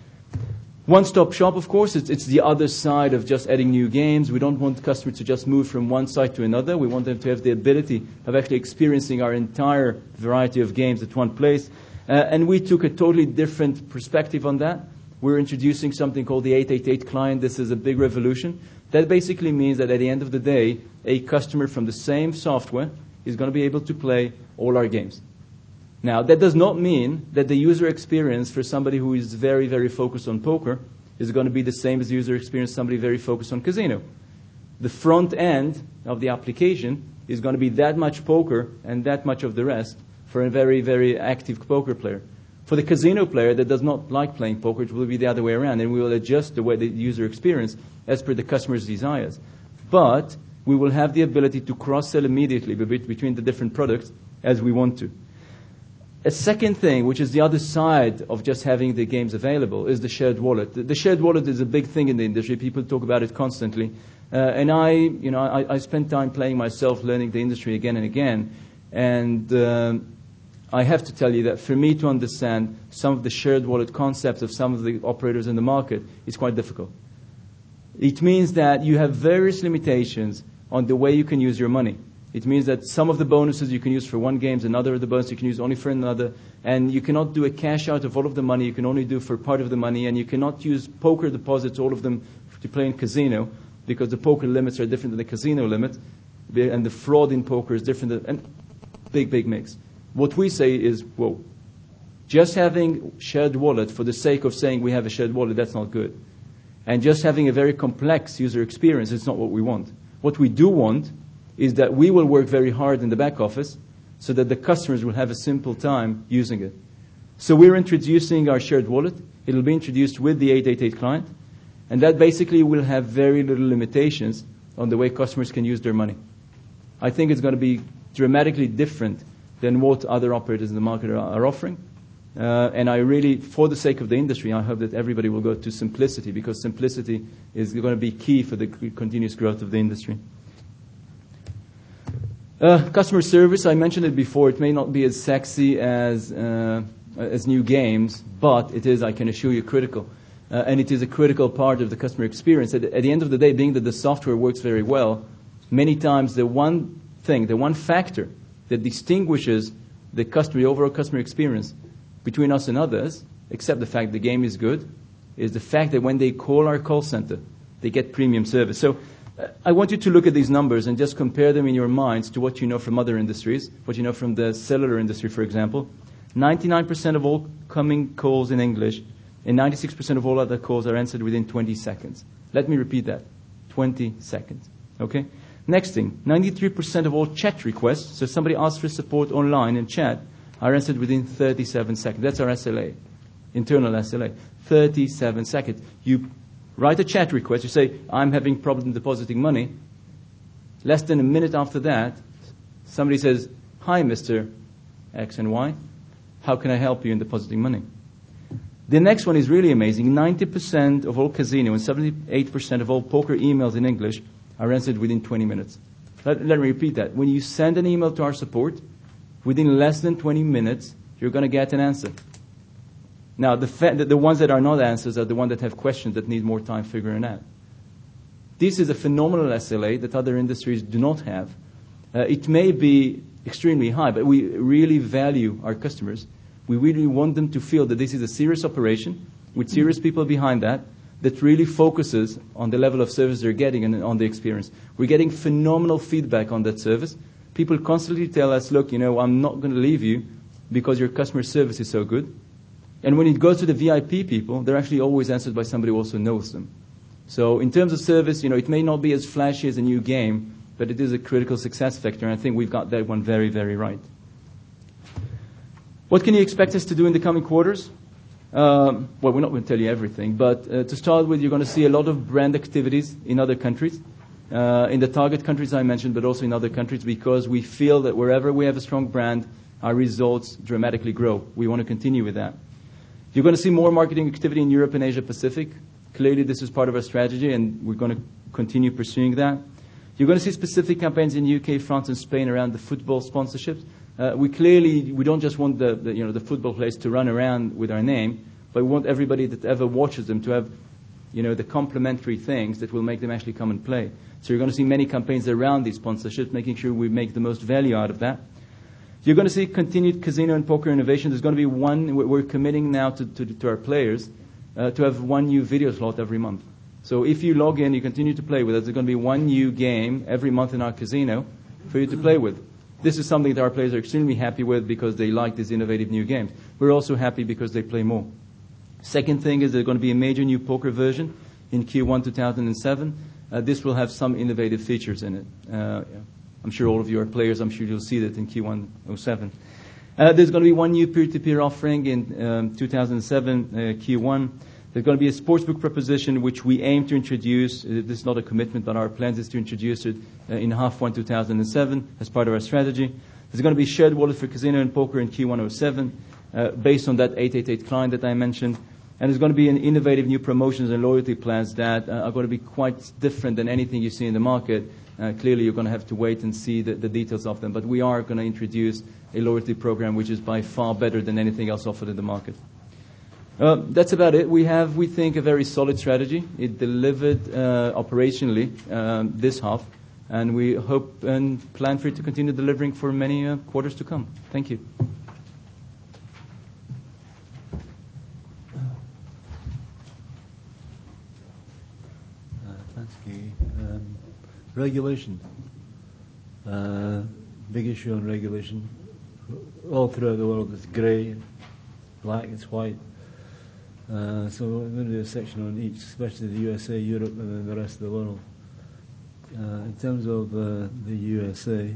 C: One-stop shop, of course, it's the other side of just adding new games. We don't want customers to just move from one site to another. We want them to have the ability of actually experiencing our entire variety of games at one place. And we took a totally different perspective on that. We're introducing something called the 888 client. This is a big revolution. That basically means that at the end of the day, a customer from the same software is going to be able to play all our games. Now, that does not mean that the user experience for somebody who is very, very focused on poker is going to be the same as the user experience somebody very focused on casino. The front end of the application is going to be that much poker and that much of the rest for a very, very active poker player. For the casino player that does not like playing poker, it will be the other way around, and we will adjust the way the user experience as per the customer's desires. But we will have the ability to cross-sell immediately between the different products as we want to. A second thing, which is the other side of just having the games available, is the shared wallet. The shared wallet is a big thing in the industry. People talk about it constantly. And I spent time playing myself, learning the industry again and again. And I have to tell you that for me to understand some of the shared wallet concepts of some of the operators in the market is quite difficult. It means that you have various limitations on the way you can use your money. It means that some of the bonuses you can use for one game, another of the bonuses you can use only for another, and you cannot do a cash out of all of the money. You can only do for part of the money, and you cannot use poker deposits, all of them, to play in casino, because the poker limits are different than the casino limit, and the fraud in poker is different, and big mix. What we say is, whoa, just having shared wallet for the sake of saying we have a shared wallet, that's not good. And just having a very complex user experience is not what we want. What we do want is that we will work very hard in the back office so that the customers will have a simple time using it. So we're introducing our shared wallet. It'll be introduced with the 888 client, and that basically will have very little limitations on the way customers can use their money. I think it's going to be dramatically different than what other operators in the market are offering. And I really, for the sake of the industry, I hope that everybody will go to simplicity, because simplicity is going to be key for the continuous growth of the industry. Customer service, I mentioned it before, it may not be as sexy as new games, but it is, I can assure you, critical. And it is a critical part of the customer experience. At the end of the day, being that the software works very well, many times the one factor that distinguishes the overall customer experience between us and others, except the fact the game is good, is the fact that when they call our call center, they get premium service. So I want you to look at these numbers and just compare them in your minds to what you know from other industries, what you know from the cellular industry, for example. 99% of all coming calls in English and 96% of all other calls are answered within 20 seconds. Let me repeat that. 20 seconds. Okay? Next thing, 93% of all chat requests, so somebody asks for support online in chat, are answered within 37 seconds. That's our SLA, internal SLA. 37 seconds. You write a chat request, you say, I'm having problem depositing money. Less than a minute after that, somebody says, hi, Mr. X and Y. How can I help you in depositing money? The next one is really amazing. 90% of all casino and 78% of all poker emails in English are answered within 20 minutes. Let me repeat that. When you send an email to our support, within less than 20 minutes, you're going to get an answer. Now, the ones that are not answers are the ones that have questions that need more time figuring out. This is a phenomenal SLA that other industries do not have. It may be extremely high, but we really value our customers. We really want them to feel that this is a serious operation with serious people behind that really focuses on the level of service they're getting and on the experience. We're getting phenomenal feedback on that service. People constantly tell us, look, I'm not going to leave you because your customer service is so good. And when it goes to the VIP people, they're actually always answered by somebody who also knows them. So in terms of service, it may not be as flashy as a new game, but it is a critical success factor, and I think we've got that one very, very right. What can you expect us to do in the coming quarters? Well, we're not going to tell you everything, but to start with, you're going to see a lot of brand activities in other countries, in the target countries I mentioned, but also in other countries, because we feel that wherever we have a strong brand, our results dramatically grow. We want to continue with that. You're going to see more marketing activity in Europe and Asia Pacific. Clearly, this is part of our strategy, and we're going to continue pursuing that. You're going to see specific campaigns in UK, France, and Spain around the football sponsorships. We don't just want the football players to run around with our name, but we want everybody that ever watches them to have, the complementary things that will make them actually come and play. So you're going to see many campaigns around these sponsorships, making sure we make the most value out of that. You're going to see continued casino and poker innovation. There's going to be we're committing now to our players to have one new video slot every month. So if you log in, you continue to play with us, there's going to be one new game every month in our casino for you to play with. This is something that our players are extremely happy with because they like these innovative new games. We're also happy because they play more. Second thing is there's going to be a major new poker version in Q1 2007. This will have some innovative features in it. I'm sure all of you are players. I'm sure you'll see that in Q1 07. There's going to be one new peer-to-peer offering in 2007 Q1. There's going to be a sportsbook proposition which we aim to introduce. This is not a commitment, but our plans is to introduce it in half 1 2007 as part of our strategy. There's going to be shared wallet for casino and poker in Q1 07 based on that 888 client that I mentioned. And there's going to be an innovative new promotions and loyalty plans that are going to be quite different than anything you see in the market. Clearly, you're going to have to wait and see the details of them. But we are going to introduce a loyalty program which is by far better than anything else offered in the market. That's about it. We have, we think, a very solid strategy. It delivered operationally this half, and we hope and plan for it to continue delivering for many quarters to come. Thank you.
A: Thanks, Guy. Regulation. Big issue on regulation. All throughout the world, it's grey, black, it's white. So I'm going to do a section on each, especially the USA, Europe, and then the rest of the world. In terms of the USA,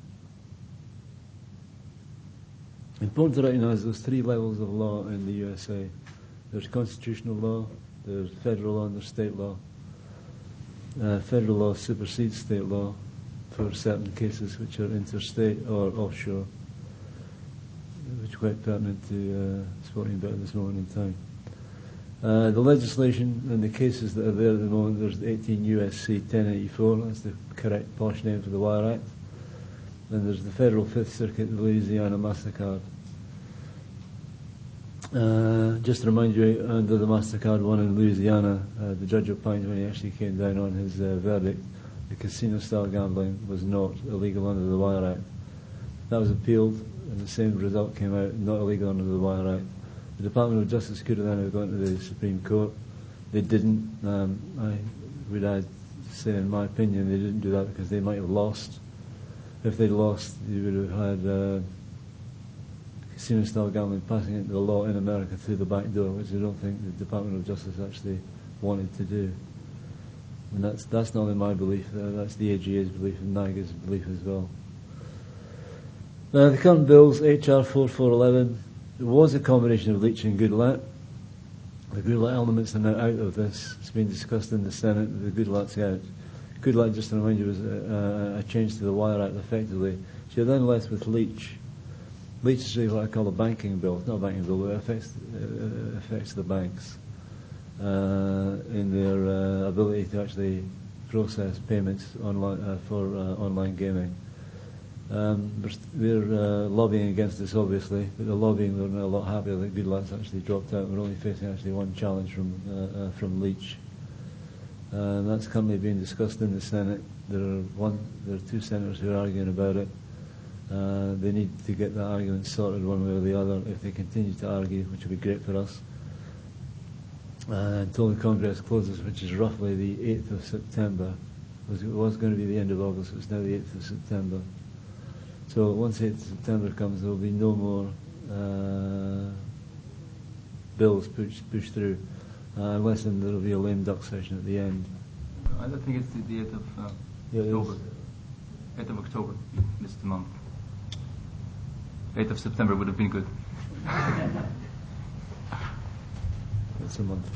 A: important to recognize there's 3 levels of law in the USA. There's constitutional law, there's federal law, and there's state law. Federal law supersedes state law for certain cases which are interstate or offshore, which are quite pertinent to sporting about at this moment in time. The legislation and the cases that are there at the moment, there's 18 U.S.C. 1084, that's the correct posh name for the Wire Act. Then there's the Federal Fifth Circuit, the Louisiana MasterCard. Just to remind you, under the MasterCard one in Louisiana, the judge opined when he actually came down on his verdict, the casino-style gambling was not illegal under the Wire Act. That was appealed, and the same result came out, not illegal under the Wire Act. The Department of Justice could have then gone to the Supreme Court. They didn't. I would say, in my opinion, they didn't do that because they might have lost. If they'd lost, you would have had casino-style gambling, passing it into the law in America through the back door, which I don't think the Department of Justice actually wanted to do. And that's not only my belief, that's the AGA's belief and NIGA's belief as well. Now, the current bills, HR 4411, it was a combination of Leach and Goodlatte. The Goodlatte elements are now out of this. It's been discussed in the Senate, the Goodlatte's out. Goodlatte, just to remind you, was a change to the Wire Act effectively. So you're then left with Leach. Leach is really what I call a banking bill. It's not a banking bill, but it affects the banks in their ability to actually process payments online for online gaming. We're lobbying against this, obviously, but the lobbying, we're a lot happier that Goodlatte's actually dropped out. We're only facing actually one challenge from Leach. That's currently being discussed in the Senate. There are two senators who are arguing about it. They need to get that argument sorted one way or the other. If they continue to argue, which will be great for us, until the Congress closes, which is roughly the 8th of September. It was going to be the end of August, it's now the 8th of September. So once 8th of September comes, there will be no more bills pushed through, unless then there will be a lame duck session at the end.
C: I don't think it's the 8th of October. 8th of October, you missed a month. 8th of September would have been good.
A: It's a month,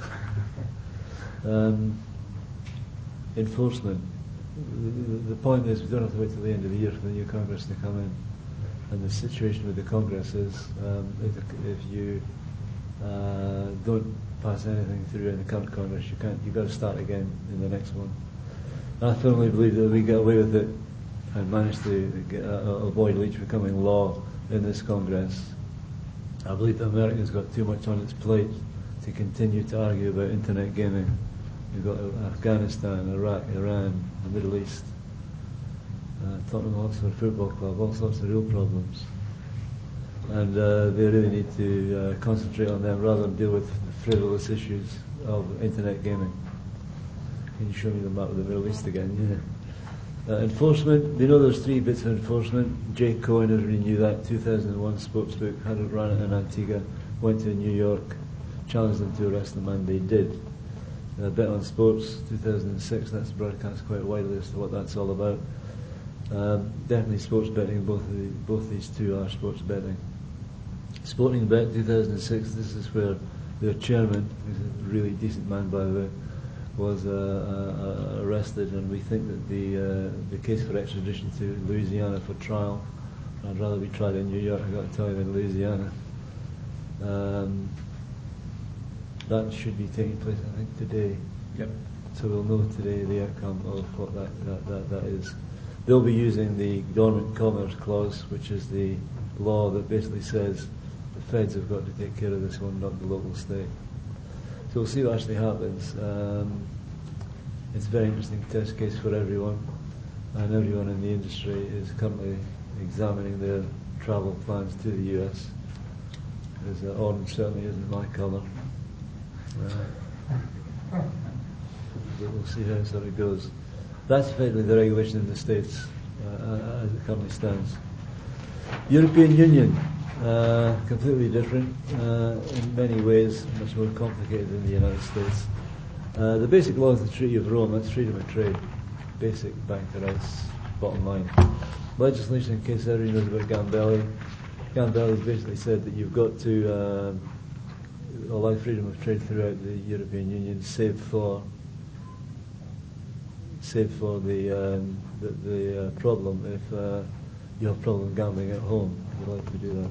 A: yeah. Enforcement. The point is, we don't have to wait till the end of the year for the new Congress to come in. And the situation with the Congress is, if you don't pass anything through in the current Congress, you've got to start again in the next one. I firmly believe that we get away with it and manage to avoid Leach becoming law in this Congress. I believe that America's got too much on its plate to continue to argue about internet gaming. We've got Afghanistan, Iraq, Iran, the Middle East, Tottenham Hotspur Football Club, all sorts of real problems. And they really need to concentrate on them rather than deal with the frivolous issues of internet gaming. Can you show me the map of the Middle East again? Yeah. Enforcement, we know there's 3 bits of enforcement. Jay Cohen, everybody knew that, 2001 sportsbook, had it run in Antigua, went to New York, challenged them to arrest them, and they did. Bet on Sports, 2006, that's broadcast quite widely as to what that's all about. Definitely sports betting, both these two are sports betting. Sporting Bet, 2006, this is where their chairman, who's a really decent man by the way, was arrested, and we think that the case for extradition to Louisiana for trial, I'd rather be tried in New York, I've got to tell you, than Louisiana. That should be taking place, I think, today.
C: Yep.
A: So we'll know today the outcome of what that is. They'll be using the Dormant Commerce Clause, which is the law that basically says the feds have got to take care of this one, not the local state. So we'll see what actually happens. It's a very interesting test case for everyone, and everyone in the industry is currently examining their travel plans to the US, because orange certainly isn't my colour. But we'll see how sort of goes. That's effectively the regulation in the States as it currently stands. European Union, completely different in many ways, much more complicated than the United States. The basic law is the Treaty of Rome, that's freedom of trade, basic banker rights, bottom line. Legislation, in case everybody knows about Gambelli. Gambelli basically said that you've got to allow freedom of trade throughout the European Union, save for the problem if you have problem gambling at home. You're allowed to do that.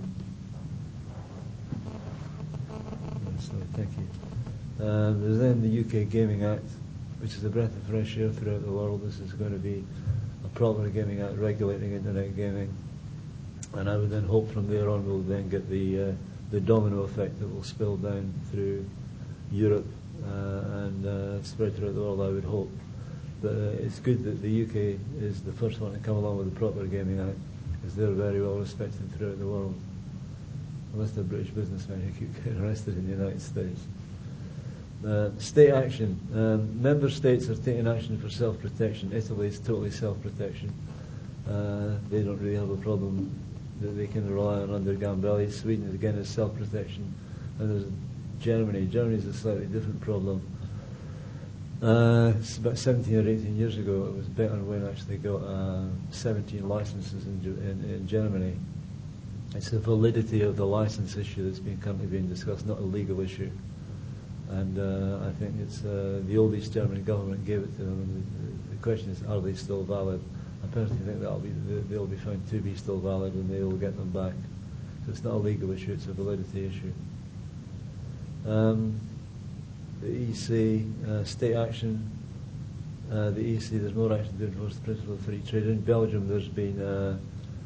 A: Sorry, thank you. There's then the UK Gaming Act, which is a breath of fresh air throughout the world. This is going to be a proper gaming act regulating internet gaming, and I would then hope from there on we'll then get the domino effect that will spill down through Europe and spread throughout the world, I would hope. But it's good that the UK is the first one to come along with a proper gaming act, because they're very well respected throughout the world, unless they're British businessmen who keep getting arrested in the United States. State action. Member states are taking action for self-protection. Italy is totally self-protection. They don't really have a problem that they can rely on under Gambelli. Sweden, again, is self-protection. And there's Germany. Germany is a slightly different problem. It's about 17 or 18 years ago, it was Better and Win actually got 17 licenses in Germany. It's the validity of the license issue that's currently being discussed, not a legal issue. And I think it's the old East German government gave it to them. And the question is, are they still valid? I personally think they'll be found to be still valid, and they will get them back. So it's not a legal issue; it's a validity issue. The EC, state action. The EC, there's more action to enforce the principle of free trade. In Belgium, there's been a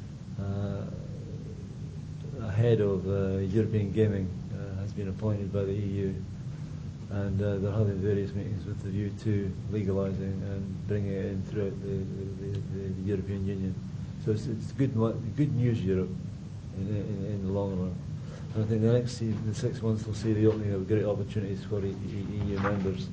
A: head of European gaming has been appointed by the EU, and they're having various meetings with the view to legalising and bringing it in throughout the European Union. So it's good news, Europe, in the long run. And I think the 6 months will see the opening of great opportunities for EU members.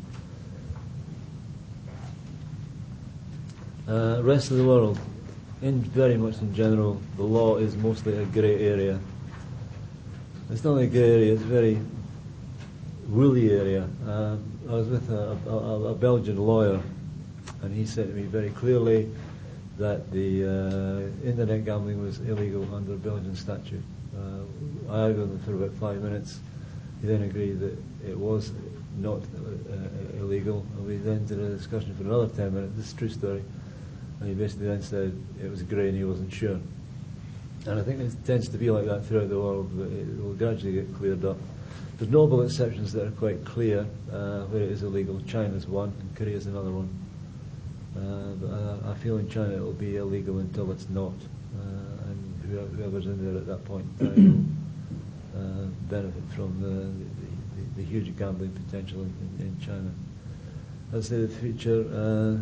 A: Rest of the world, very much in general, the law is mostly a grey area. It's not a grey area; it's a very woolly area. I was with a Belgian lawyer, and he said to me very clearly that the internet gambling was illegal under Belgian statute. I argued with him for about 5 minutes. He then agreed that it was not illegal, and we then did a discussion for another 10 minutes. This is a true story. And he basically then said it was grey and he wasn't sure. And I think it tends to be like that throughout the world, but it will gradually get cleared up. There's notable exceptions that are quite clear where it is illegal. China's one, and Korea's another one. But I feel in China it will be illegal until it's not. And whoever's in there at that point will benefit from the huge gambling potential in China. As to the future,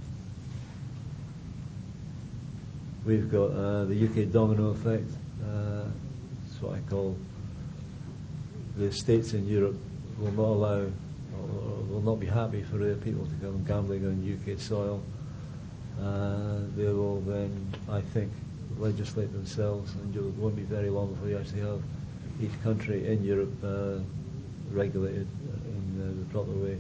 A: we've got the UK domino effect. That's what I call the states in Europe will not allow, or will not be happy for their people to come gambling on UK soil. They will then, I think, legislate themselves, and it won't be very long before you actually have each country in Europe regulated in the proper way.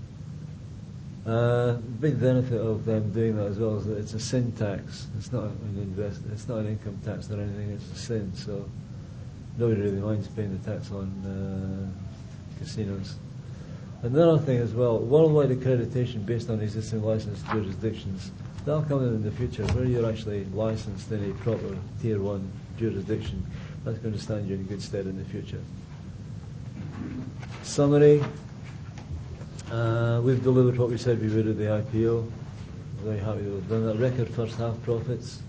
A: Big benefit of them doing that as well is that it's a sin tax. It's not it's not an income tax or anything. It's a sin. So nobody really minds paying the tax on casinos. Another thing as well, worldwide accreditation based on existing licensed jurisdictions. That'll come in the future where you're actually licensed in a proper Tier 1 jurisdiction. That's going to stand you in good stead in the future. Summary. We've delivered what we said we would at the IPO. Very happy that we've done that. Record first half profits.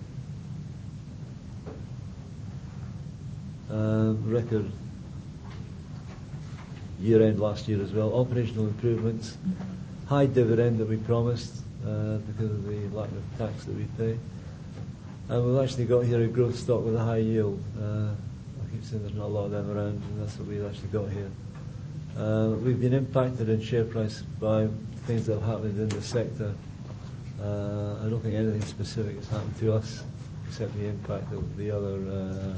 A: Record year end last year as well. Operational improvements. High dividend that we promised because of the lack of tax that we pay. And we've actually got here a growth stock with a high yield. I keep saying there's not a lot of them around, and that's what we've actually got here. We've been impacted in share price by things that have happened in the sector. I don't think anything specific has happened to us, except the impact of the other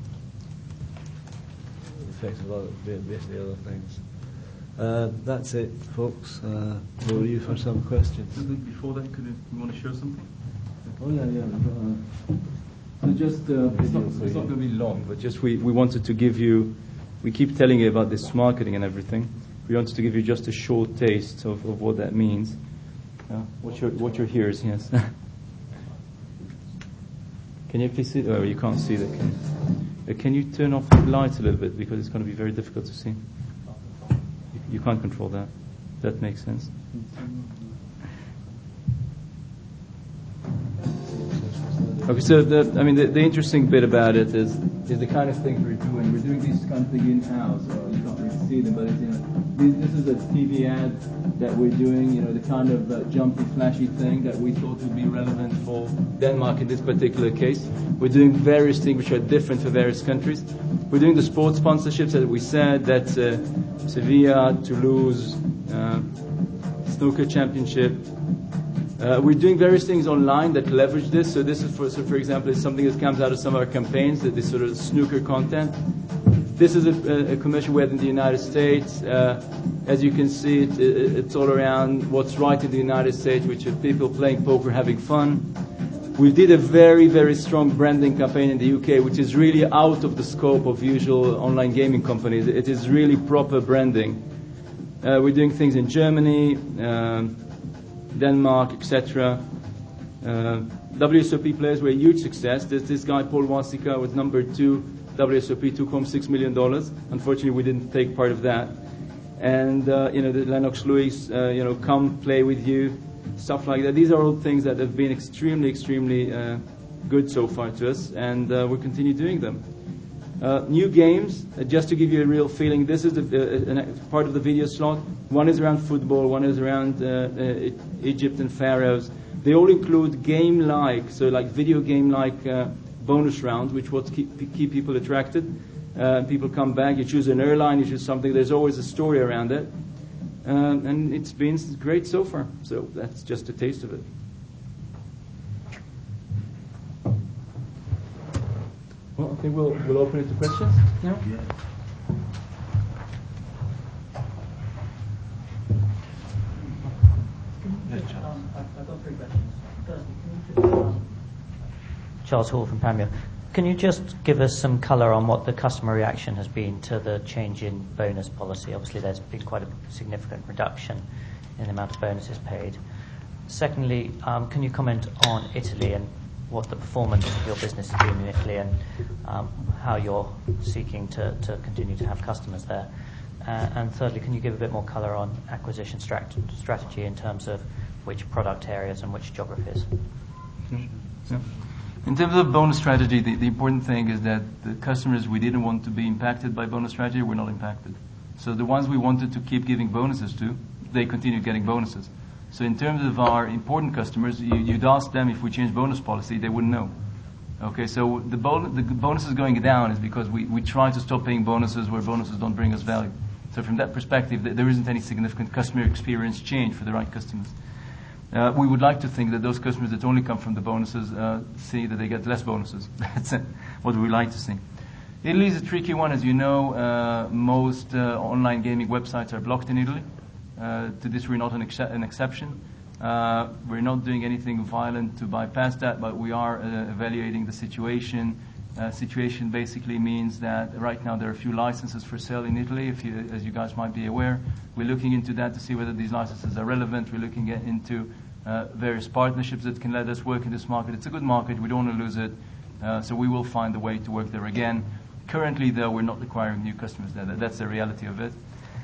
A: effects of basically other things. That's it, folks. Over to you for some questions.
C: Before that, you want to share something?
A: Oh yeah.
C: So just it's not going to be long, but just we wanted to give you. We keep telling you about this marketing and everything. We wanted to give you just a short taste of what that means. What your hearers, yes. Can you please see? Oh, you can't see that. Can you turn off the lights a little bit, because it's going to be very difficult to see. You can't control that. That makes sense. Okay, so the interesting bit about it is the kind of things we're doing. We're doing these kind of things in-house. You can't really see them, but this is a TV ad that we're doing. The kind of jumpy, flashy thing that we thought would be relevant for Denmark in this particular case. We're doing various things which are different for various countries. We're doing the sports sponsorships that we said that Sevilla, Toulouse, Snooker Championship, We're doing various things online that leverage this. So this is, for example, is something that comes out of some of our campaigns, that this sort of snooker content. This is a commercial we had in the United States. As you can see, it's all around what's right in the United States, which are people playing poker, having fun. We did a very, very strong branding campaign in the UK, which is really out of the scope of usual online gaming companies. It is really proper branding. We're doing things in Germany, Denmark, etc. WSOP players were a huge success. There's this guy, Paul Wasika, was number 2. WSOP took home $6 million. Unfortunately, we didn't take part of that. And, the Lennox Lewis, come play with you, stuff like that. These are all things that have been extremely, extremely good so far to us, and we'll continue doing them. New games, just to give you a real feeling, this is part of the video slot. One is around football, one is around Egypt and pharaohs. They all include game-like, so like video game-like bonus rounds, which what keep people attracted. People come back. You choose an airline, you choose something. There's always a story around it, and it's been great so far. So that's just a taste of it. Well, I think we'll open it to questions now.
D: Yeah.
E: I've got 3 questions. Firstly, Charles Hall from Panmure. Can you just give us some colour on what the customer reaction has been to the change in bonus policy? Obviously, there's been quite a significant reduction in the amount of bonuses paid. Secondly, can you comment on Italy and what the performance of your business has been in Italy, and how you're seeking to continue to have customers there? And thirdly, can you give a bit more colour on acquisition strategy in terms of which product areas and which geographies?
C: Yeah. In terms of bonus strategy, the important thing is that the customers we didn't want to be impacted by bonus strategy were not impacted. So the ones we wanted to keep giving bonuses to, they continued getting bonuses. So in terms of our important customers, you'd ask them if we change bonus policy, they wouldn't know. Okay, so the bonuses going down is because we try to stop paying bonuses where bonuses don't bring us value. So from that perspective, there isn't any significant customer experience change for the right customers. We would like to think that those customers that only come from the bonuses see that they get less bonuses. That's what we like to see. Italy is a tricky one. As you know, most online gaming websites are blocked in Italy. To this, we're not an exception. We're not doing anything violent to bypass that, but we are evaluating the situation. Situation basically means that right now there are a few licenses for sale in Italy, as you guys might be aware. We're looking into that to see whether these licenses are relevant. We're looking into various partnerships that can let us work in this market. It's a good market. We don't want to lose it. So we will find a way to work there again. Currently, though, we're not acquiring new customers there. That's the reality of it.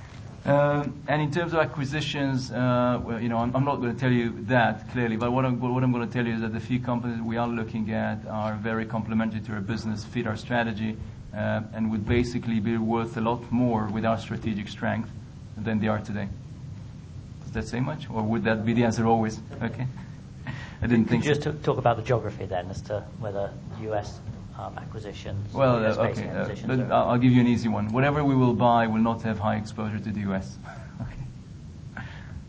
C: And in terms of acquisitions, I'm not going to tell you that clearly, but what I'm going to tell you is that the few companies we are looking at are very complementary to our business, fit our strategy, and would basically be worth a lot more with our strategic strength than they are today. Does that say much, or would that be the answer always? Okay, I didn't think.
E: Could you just talk about the geography then, as to whether U.S. acquisitions.
C: Well, okay. But I'll give you an easy one. Whatever we will buy will not have high exposure to the US. Okay.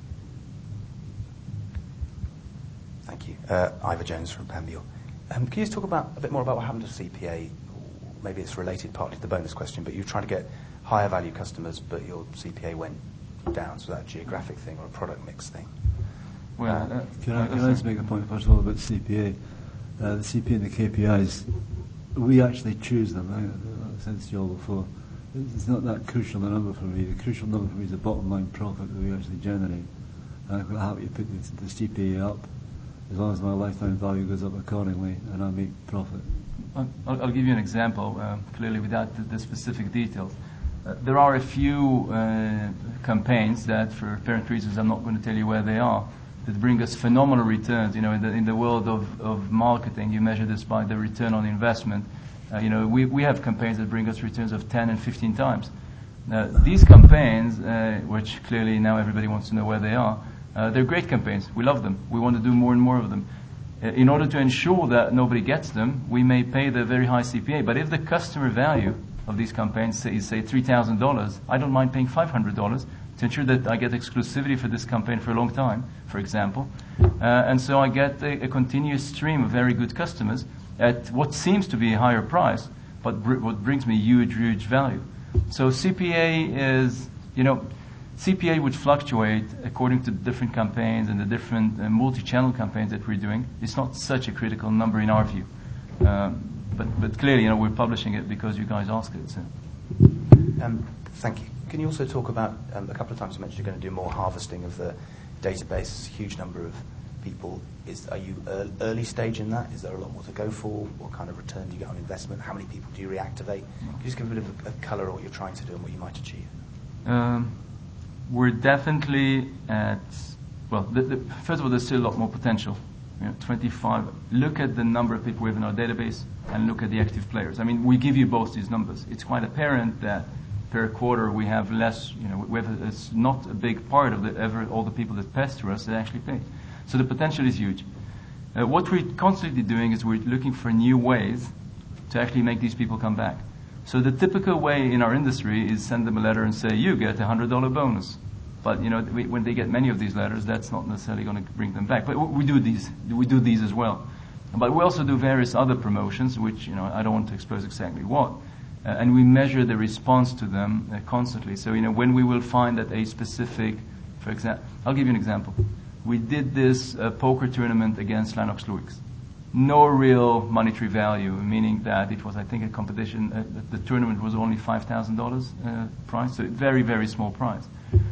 F: Thank you. Ivor Jones from Panmure. Can you just talk a bit more about what happened to CPA? Maybe it's related partly to the bonus question, but you're trying to get higher value customers, but your CPA went down. So that a geographic thing or a product mix thing?
A: Well, can I just make a point first of all about CPA? The CPA and the KPIs, we actually choose them. I said to you all before, it's not that crucial a number for me. The crucial number for me is the bottom line profit that we actually generate. And I'm quite happy to put the CPA up as long as my lifetime value goes up accordingly and I make profit.
C: I'll give you an example, clearly without the specific details. There are a few campaigns that, for apparent reasons, I'm not going to tell you where they are, that bring us phenomenal returns. In the world of marketing, you measure this by the return on investment. We have campaigns that bring us returns of 10 and 15 times. These campaigns, which clearly now everybody wants to know where they are, they're great campaigns. We love them. We want to do more and more of them. In order to ensure that nobody gets them, we may pay the very high CPA. But if the customer value of these campaigns is, say, $3,000, I don't mind paying $500 to ensure that I get exclusivity for this campaign for a long time, for example. And so I get a continuous stream of very good customers at what seems to be a higher price, but what brings me huge, huge value. So CPA is, CPA would fluctuate according to different campaigns and the different multi-channel campaigns that we're doing. It's not such a critical number in our view. But clearly, we're publishing it because you guys asked it. So.
F: Thank you. Can you also talk about, a couple of times you mentioned you're going to do more harvesting of the database, huge number of people. Are you early stage in that? Is there a lot more to go for? What kind of return do you get on investment? How many people do you reactivate? Can you just give a bit of a colour on what you're trying to do and what you might achieve?
C: We're definitely at, first of all, there's still a lot more potential. 25. Look at the number of people we have in our database and look at the active players. I mean, we give you both these numbers. It's quite apparent that per quarter we have less, it's not a big part of all the people that pass through us that actually pay. So the potential is huge. What we're constantly doing is we're looking for new ways to actually make these people come back. So the typical way in our industry is send them a letter and say, you get a $100 bonus. But when they get many of these letters, that's not necessarily going to bring them back. But we do these as well. But we also do various other promotions, which I don't want to expose exactly what. And we measure the response to them constantly. So when we will find that a specific, for example, I'll give you an example. We did this poker tournament against Lennox Lewis. No real monetary value, meaning that it was, I think, a competition. The tournament was only $5,000 prize, so very, very small prize.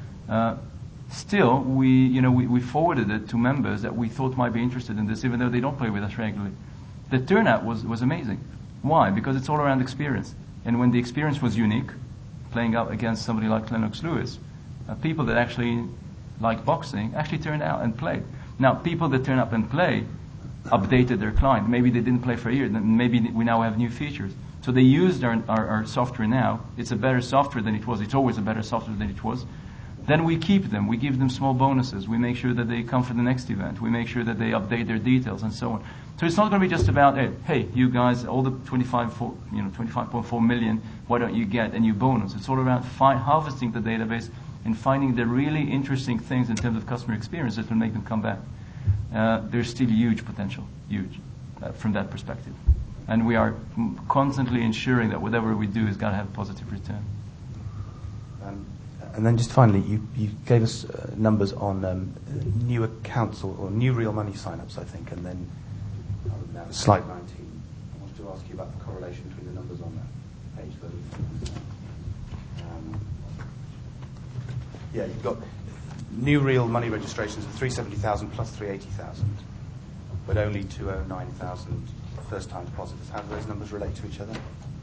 C: Still, we forwarded it to members that we thought might be interested in this, even though they don't play with us regularly. The turnout was amazing. Why? Because it's all around experience. And when the experience was unique, playing up against somebody like Lennox Lewis, people that actually like boxing actually turned out and played. Now, people that turn up and play updated their client. Maybe they didn't play for a year. Then maybe we now have new features. So they used our software now. It's a better software than it was. It's always a better software than it was. Then we keep them. We give them small bonuses. We make sure that they come for the next event. We make sure that they update their details and so on. So it's not going to be just about, hey, you guys, all the 25.4 million, why don't you get a new bonus? It's all about harvesting the database and finding the really interesting things in terms of customer experience that will make them come back. There's still huge potential, from that perspective. And we are constantly ensuring that whatever we do has got to have a positive return.
F: And then just finally, you gave us numbers on new accounts or new real money sign-ups, I think, and then slide 19. I wanted to ask you about the correlation between the numbers on that page. You've got new real money registrations of 370,000 plus 380,000, but only 209,000 first-time depositors. How do those numbers relate to each other?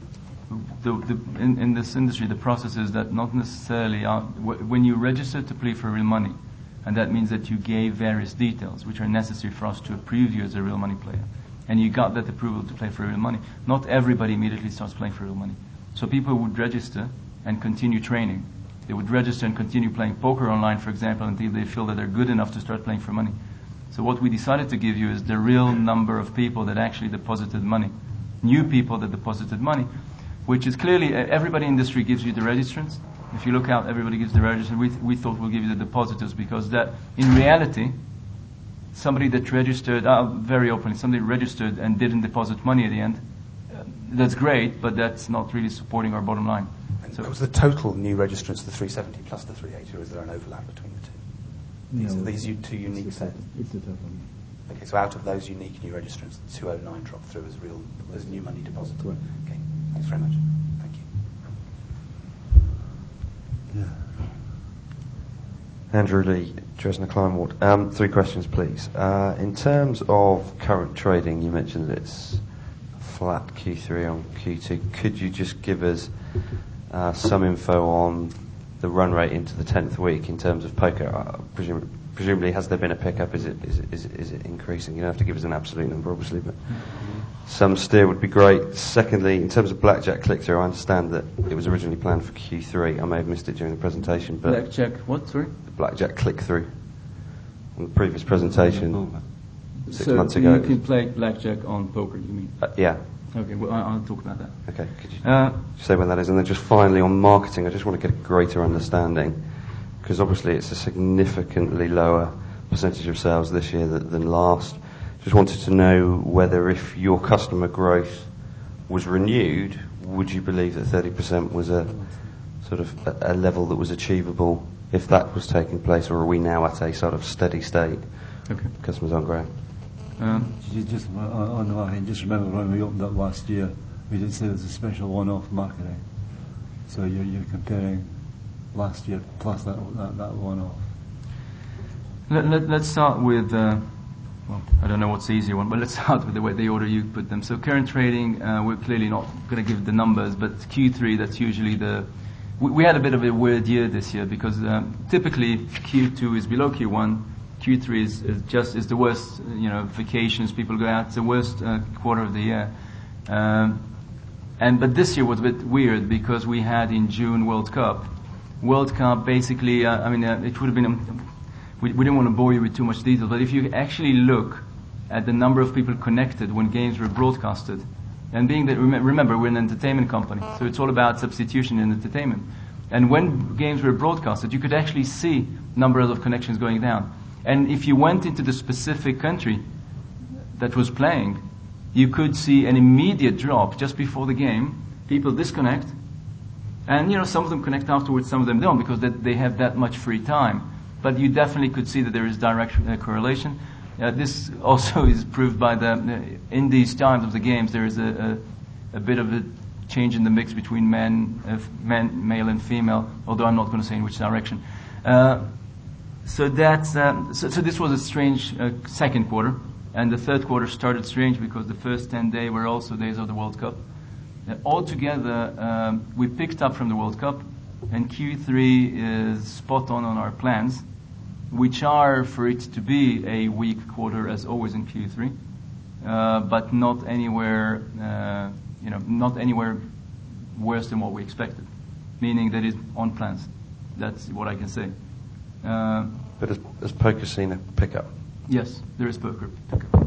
C: In this industry, the process is that not necessarily when you register to play for real money, and that means that you gave various details which are necessary for us to approve you as a real money player, and you got that approval to play for real money. Not everybody immediately starts playing for real money. So people would register and continue training. They would register and continue playing poker online, for example, until they feel that they're good enough to start playing for money. So what we decided to give you is the real number of people that actually deposited money, new people that deposited money, which is clearly, everybody in the industry gives you the registrants. If you look out, everybody gives the registrants. We thought we'll give you the depositors because that, in reality, somebody that registered, very openly, somebody registered and didn't deposit money at the end, that's great, but that's not really supporting our bottom line.
F: And so, was the total new registrants the 370 plus the 380, or is there an overlap between the two? These two unique sets?
A: It's the total.
F: Okay, so out of those unique new registrants, 209 dropped through as new money depositors.
A: Right.
F: Okay, thanks very much. Thank you.
D: Andrew Lee, Dresdner Kleinwort. 3 questions, please. In terms of current trading, you mentioned that it's flat Q3 on Q2. Could you just give us some info on the run rate into the 10th week in terms of poker? Presumably, has there been a pickup? Is it increasing? You don't have to give us an absolute number, obviously, but some steer would be great. Secondly, in terms of blackjack click-through, I understand that it was originally planned for Q3. I may have missed it during the presentation, but
C: Blackjack, what? Sorry?
D: the blackjack click-through on the previous presentation 6 months
C: so
D: ago.
C: you can play blackjack on poker, you mean?
D: Yeah.
C: Okay, well, I'll talk about that.
D: Okay, could you say when that is? And then just finally on marketing, I just want to get a greater understanding, because obviously it's a significantly lower percentage of sales this year than last. Just wanted to know whether if your customer growth was renewed, would you believe that 30% was a sort of a level that was achievable if that was taking place, or are we now at a sort of steady state?
C: Okay.
D: Customers aren't growing.
A: Just on the one hand, just remember when we opened up last year, we did say there's a special one-off marketing. So you're comparing last year plus that one-off.
C: Let's start with, well, I don't know what's the easier one, but let's start with the order you put them. So current trading, we're clearly not going to give the numbers, but Q3, that's usually we had a bit of a weird year this year because typically Q2 is below Q1, Q3 is the worst, vacations, people go out, it's the worst quarter of the year. But this year was a bit weird because we had in June World Cup. World Cup basically, it would have been, we didn't want to bore you with too much detail, but if you actually look at the number of people connected when games were broadcasted, and being that, remember, we're an entertainment company, so it's all about substitution in entertainment. And when games were broadcasted, you could actually see numbers of connections going down. And if you went into the specific country that was playing, you could see an immediate drop just before the game. People disconnect, and some of them connect afterwards, some of them don't, because they have that much free time. But you definitely could see that there is direct correlation. This also is proved by in these times of the games, there is a bit of a change in the mix between male and female, although I'm not going to say in which direction. So this was a strange second quarter, and the third quarter started strange because the first 10 days were also days of the World Cup. Altogether, we picked up from the World Cup, and Q3 is spot on our plans, which are for it to be a weak quarter as always in Q3, but not anywhere, not anywhere worse than what we expected, meaning that it's on plans. That's what I can say.
D: But has poker seen a pickup?
C: Yes, there is poker pickup.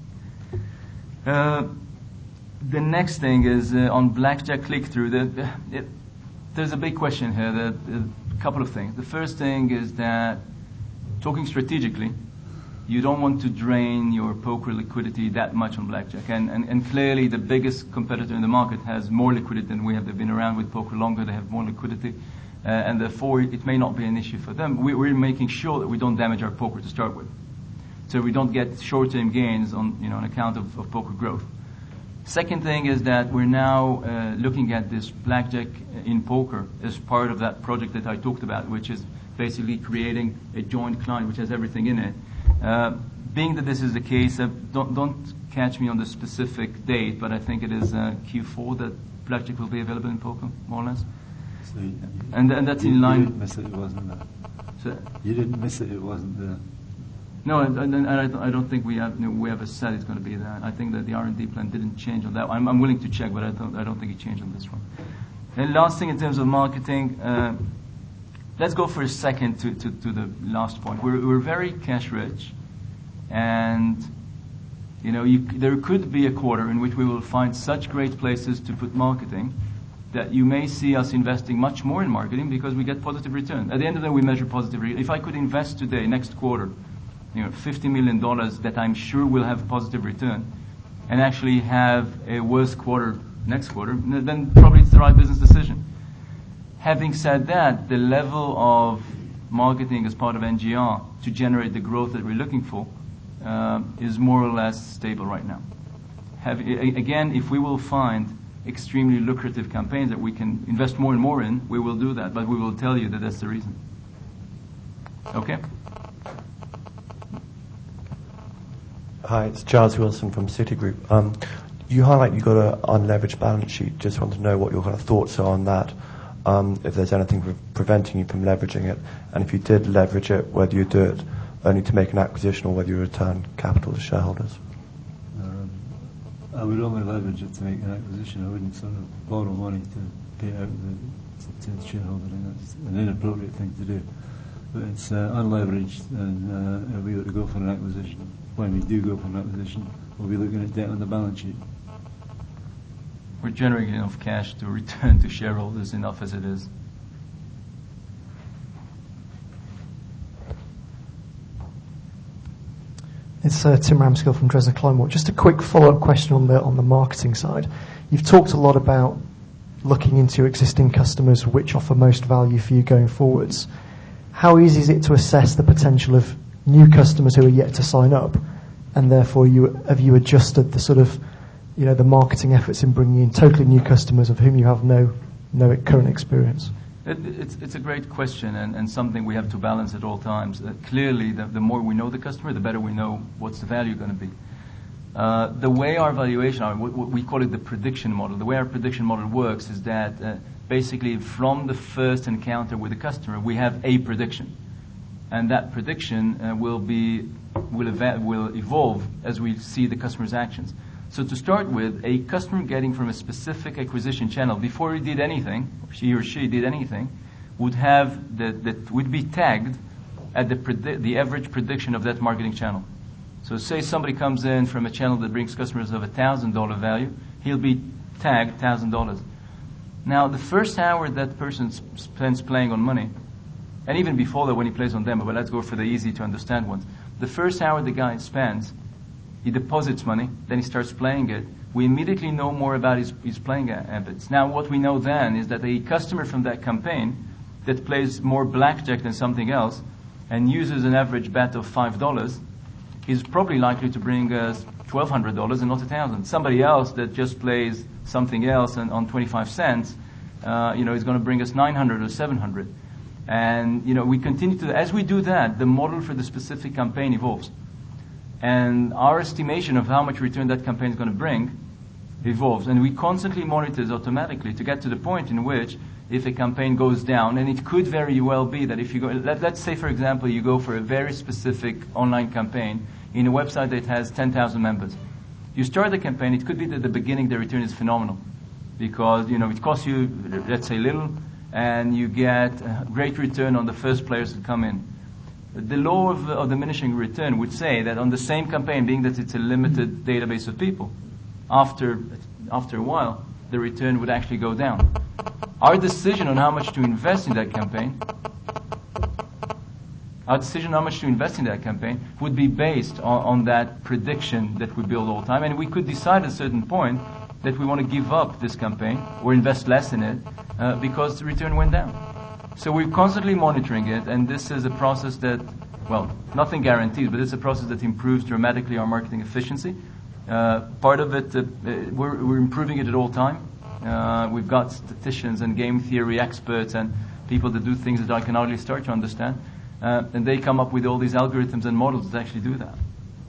C: The next thing is on blackjack click-through. There's a big question here. A couple of things. The first thing is that, talking strategically, you don't want to drain your poker liquidity that much on blackjack. And clearly the biggest competitor in the market has more liquidity than we have. They've been around with poker longer, they have more liquidity. And therefore it may not be an issue for them. We're making sure that we don't damage our poker to start with. So we don't get short-term gains on account of poker growth. Second thing is that we're now looking at this blackjack in poker as part of that project that I talked about, which is basically creating a joint client which has everything in it. Being that this is the case, don't catch me on the specific date, but I think it is Q4 that blackjack will be available in poker, more or less.
A: So
C: and that's in line.
A: You didn't miss it wasn't there.
C: So,
A: You didn't miss it wasn't there.
C: no, and I don't think we ever said it's going to be that. I think that the R&D plan didn't change on that. I'm willing to check, but I don't think it changed on this one. And last thing in terms of marketing, let's go for a second to the last point. We're very cash rich, and there could be a quarter in which we will find such great places to put marketing that you may see us investing much more in marketing because we get positive return. At the end of the day, we measure positive return. If I could invest today, next quarter, $50 million that I'm sure will have positive return, and actually have a worse quarter next quarter, then probably it's the right business decision. Having said that, the level of marketing as part of NGR to generate the growth that we're looking for is more or less stable right now. Again, if we will find extremely lucrative campaigns that we can invest more and more in, we will do that, but we will tell you that that's the reason. Okay?
G: Hi, it's Giles Wilson from Citigroup. You highlight you've got an unleveraged balance sheet. Just want to know what your kind of thoughts are on that, if there's anything preventing you from leveraging it, and if you did leverage it, whether you do it only to make an acquisition or whether you return capital to shareholders.
A: I would only leverage it to make an acquisition. I wouldn't sort of borrow money to pay out to the shareholder. That's an inappropriate thing to do. But it's unleveraged, and if we were to go for an acquisition, when we do go for an acquisition, we'll be looking at debt on the balance sheet.
C: We're generating enough cash to return to shareholders enough as it is.
H: It's Tim Ramskill from Dresner Kleinwort. Just a quick follow-up question on the marketing side. You've talked a lot about looking into existing customers which offer most value for you going forwards. How easy is it to assess the potential of new customers who are yet to sign up, and therefore have you adjusted the sort of, the marketing efforts in bringing in totally new customers of whom you have no current experience?
C: It's a great question and something we have to balance at all times. Clearly, the more we know the customer, the better we know what's the value going to be. The way our valuation, we call it the prediction model, the way our prediction model works is that basically from the first encounter with the customer, we have a prediction. And that prediction will evolve as we see the customer's actions. So to start with, a customer getting from a specific acquisition channel, before he did anything, he or she did anything, would be tagged at the average prediction of that marketing channel. So say somebody comes in from a channel that brings customers of $1,000 value, he'll be tagged $1,000. Now, the first hour that person spends playing on money, and even before that when he plays on demo, but let's go for the easy to understand ones. The first hour the guy spends, he deposits money, then he starts playing it. We immediately know more about his playing habits. Now, what we know then is that a customer from that campaign that plays more blackjack than something else and uses an average bet of $5 is probably likely to bring us $1,200 and not $1,000. Somebody else that just plays something else and on 25 cents, is going to bring us $900 or $700. And we continue to, as we do that, the model for the specific campaign evolves. And our estimation of how much return that campaign is going to bring evolves. And we constantly monitor this automatically to get to the point in which if a campaign goes down, and it could very well be that if you go, let's say for example you go for a very specific online campaign in a website that has 10,000 members. You start the campaign, it could be that at the beginning the return is phenomenal because it costs you, let's say, little, and you get a great return on the first players that come in. The law of diminishing return would say that on the same campaign, being that it's a limited database of people, after a while, the return would actually go down. Our decision on how much to invest in that campaign would be based on that prediction that we build all the time. And we could decide at a certain point that we want to give up this campaign or invest less in it because the return went down. So we're constantly monitoring it, and this is a process that, nothing guarantees, but it's a process that improves dramatically our marketing efficiency. Part of it, we're improving it at all time. We've got statisticians and game theory experts and people that do things that I can hardly start to understand. And they come up with all these algorithms and models that actually do that.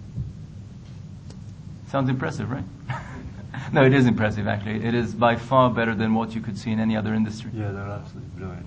C: Sounds impressive, right? No, it is impressive, actually. It is by far better than what you could see in any other industry.
A: Yeah, they're absolutely brilliant.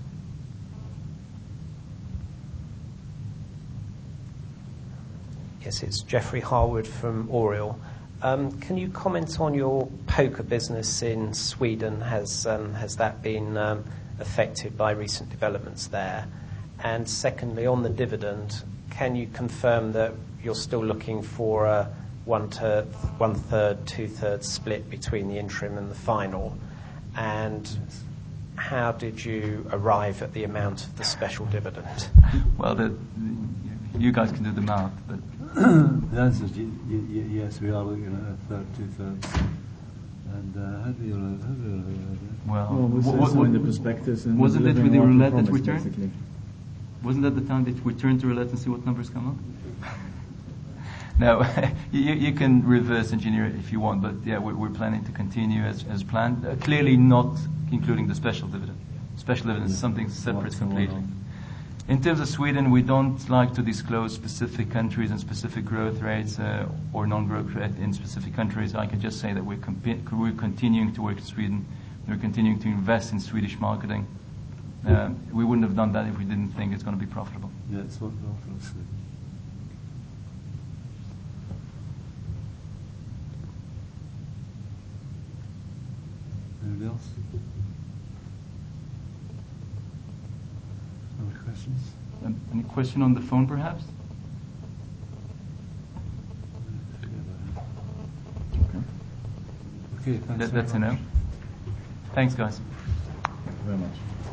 I: Yes, it's Jeffrey Harwood from Oriel. Can you comment on your poker business in Sweden? Has that been affected by recent developments there? And secondly, on the dividend, can you confirm that you're still looking for a one-third, two-thirds split between the interim and the final? And how did you arrive at the amount of the special dividend?
C: Well, you guys can do the math, but
A: the answer is yes, we are looking at a third, two-thirds. And how do you
B: in the prospectus. And
C: wasn't it with the roulette that we
B: turned?
C: turned? Wasn't that the time that we turned to roulette and see what numbers come up? No, you can reverse engineer it if you want, but yeah, we're planning to continue as planned. Clearly not including the special dividend. Special dividend is something separate completely. In terms of Sweden, we don't like to disclose specific countries and specific growth rates or non-growth rate in specific countries. I can just say that we're continuing to work in Sweden. We're continuing to invest in Swedish marketing. We wouldn't have done that if we didn't think it's going to be profitable.
A: Yeah, it's what profitable Sweden. Anybody else? Other questions?
C: Any question on the phone, perhaps?
A: Okay, thanks.
C: That's a no. Thanks, guys.
B: Thank you very much.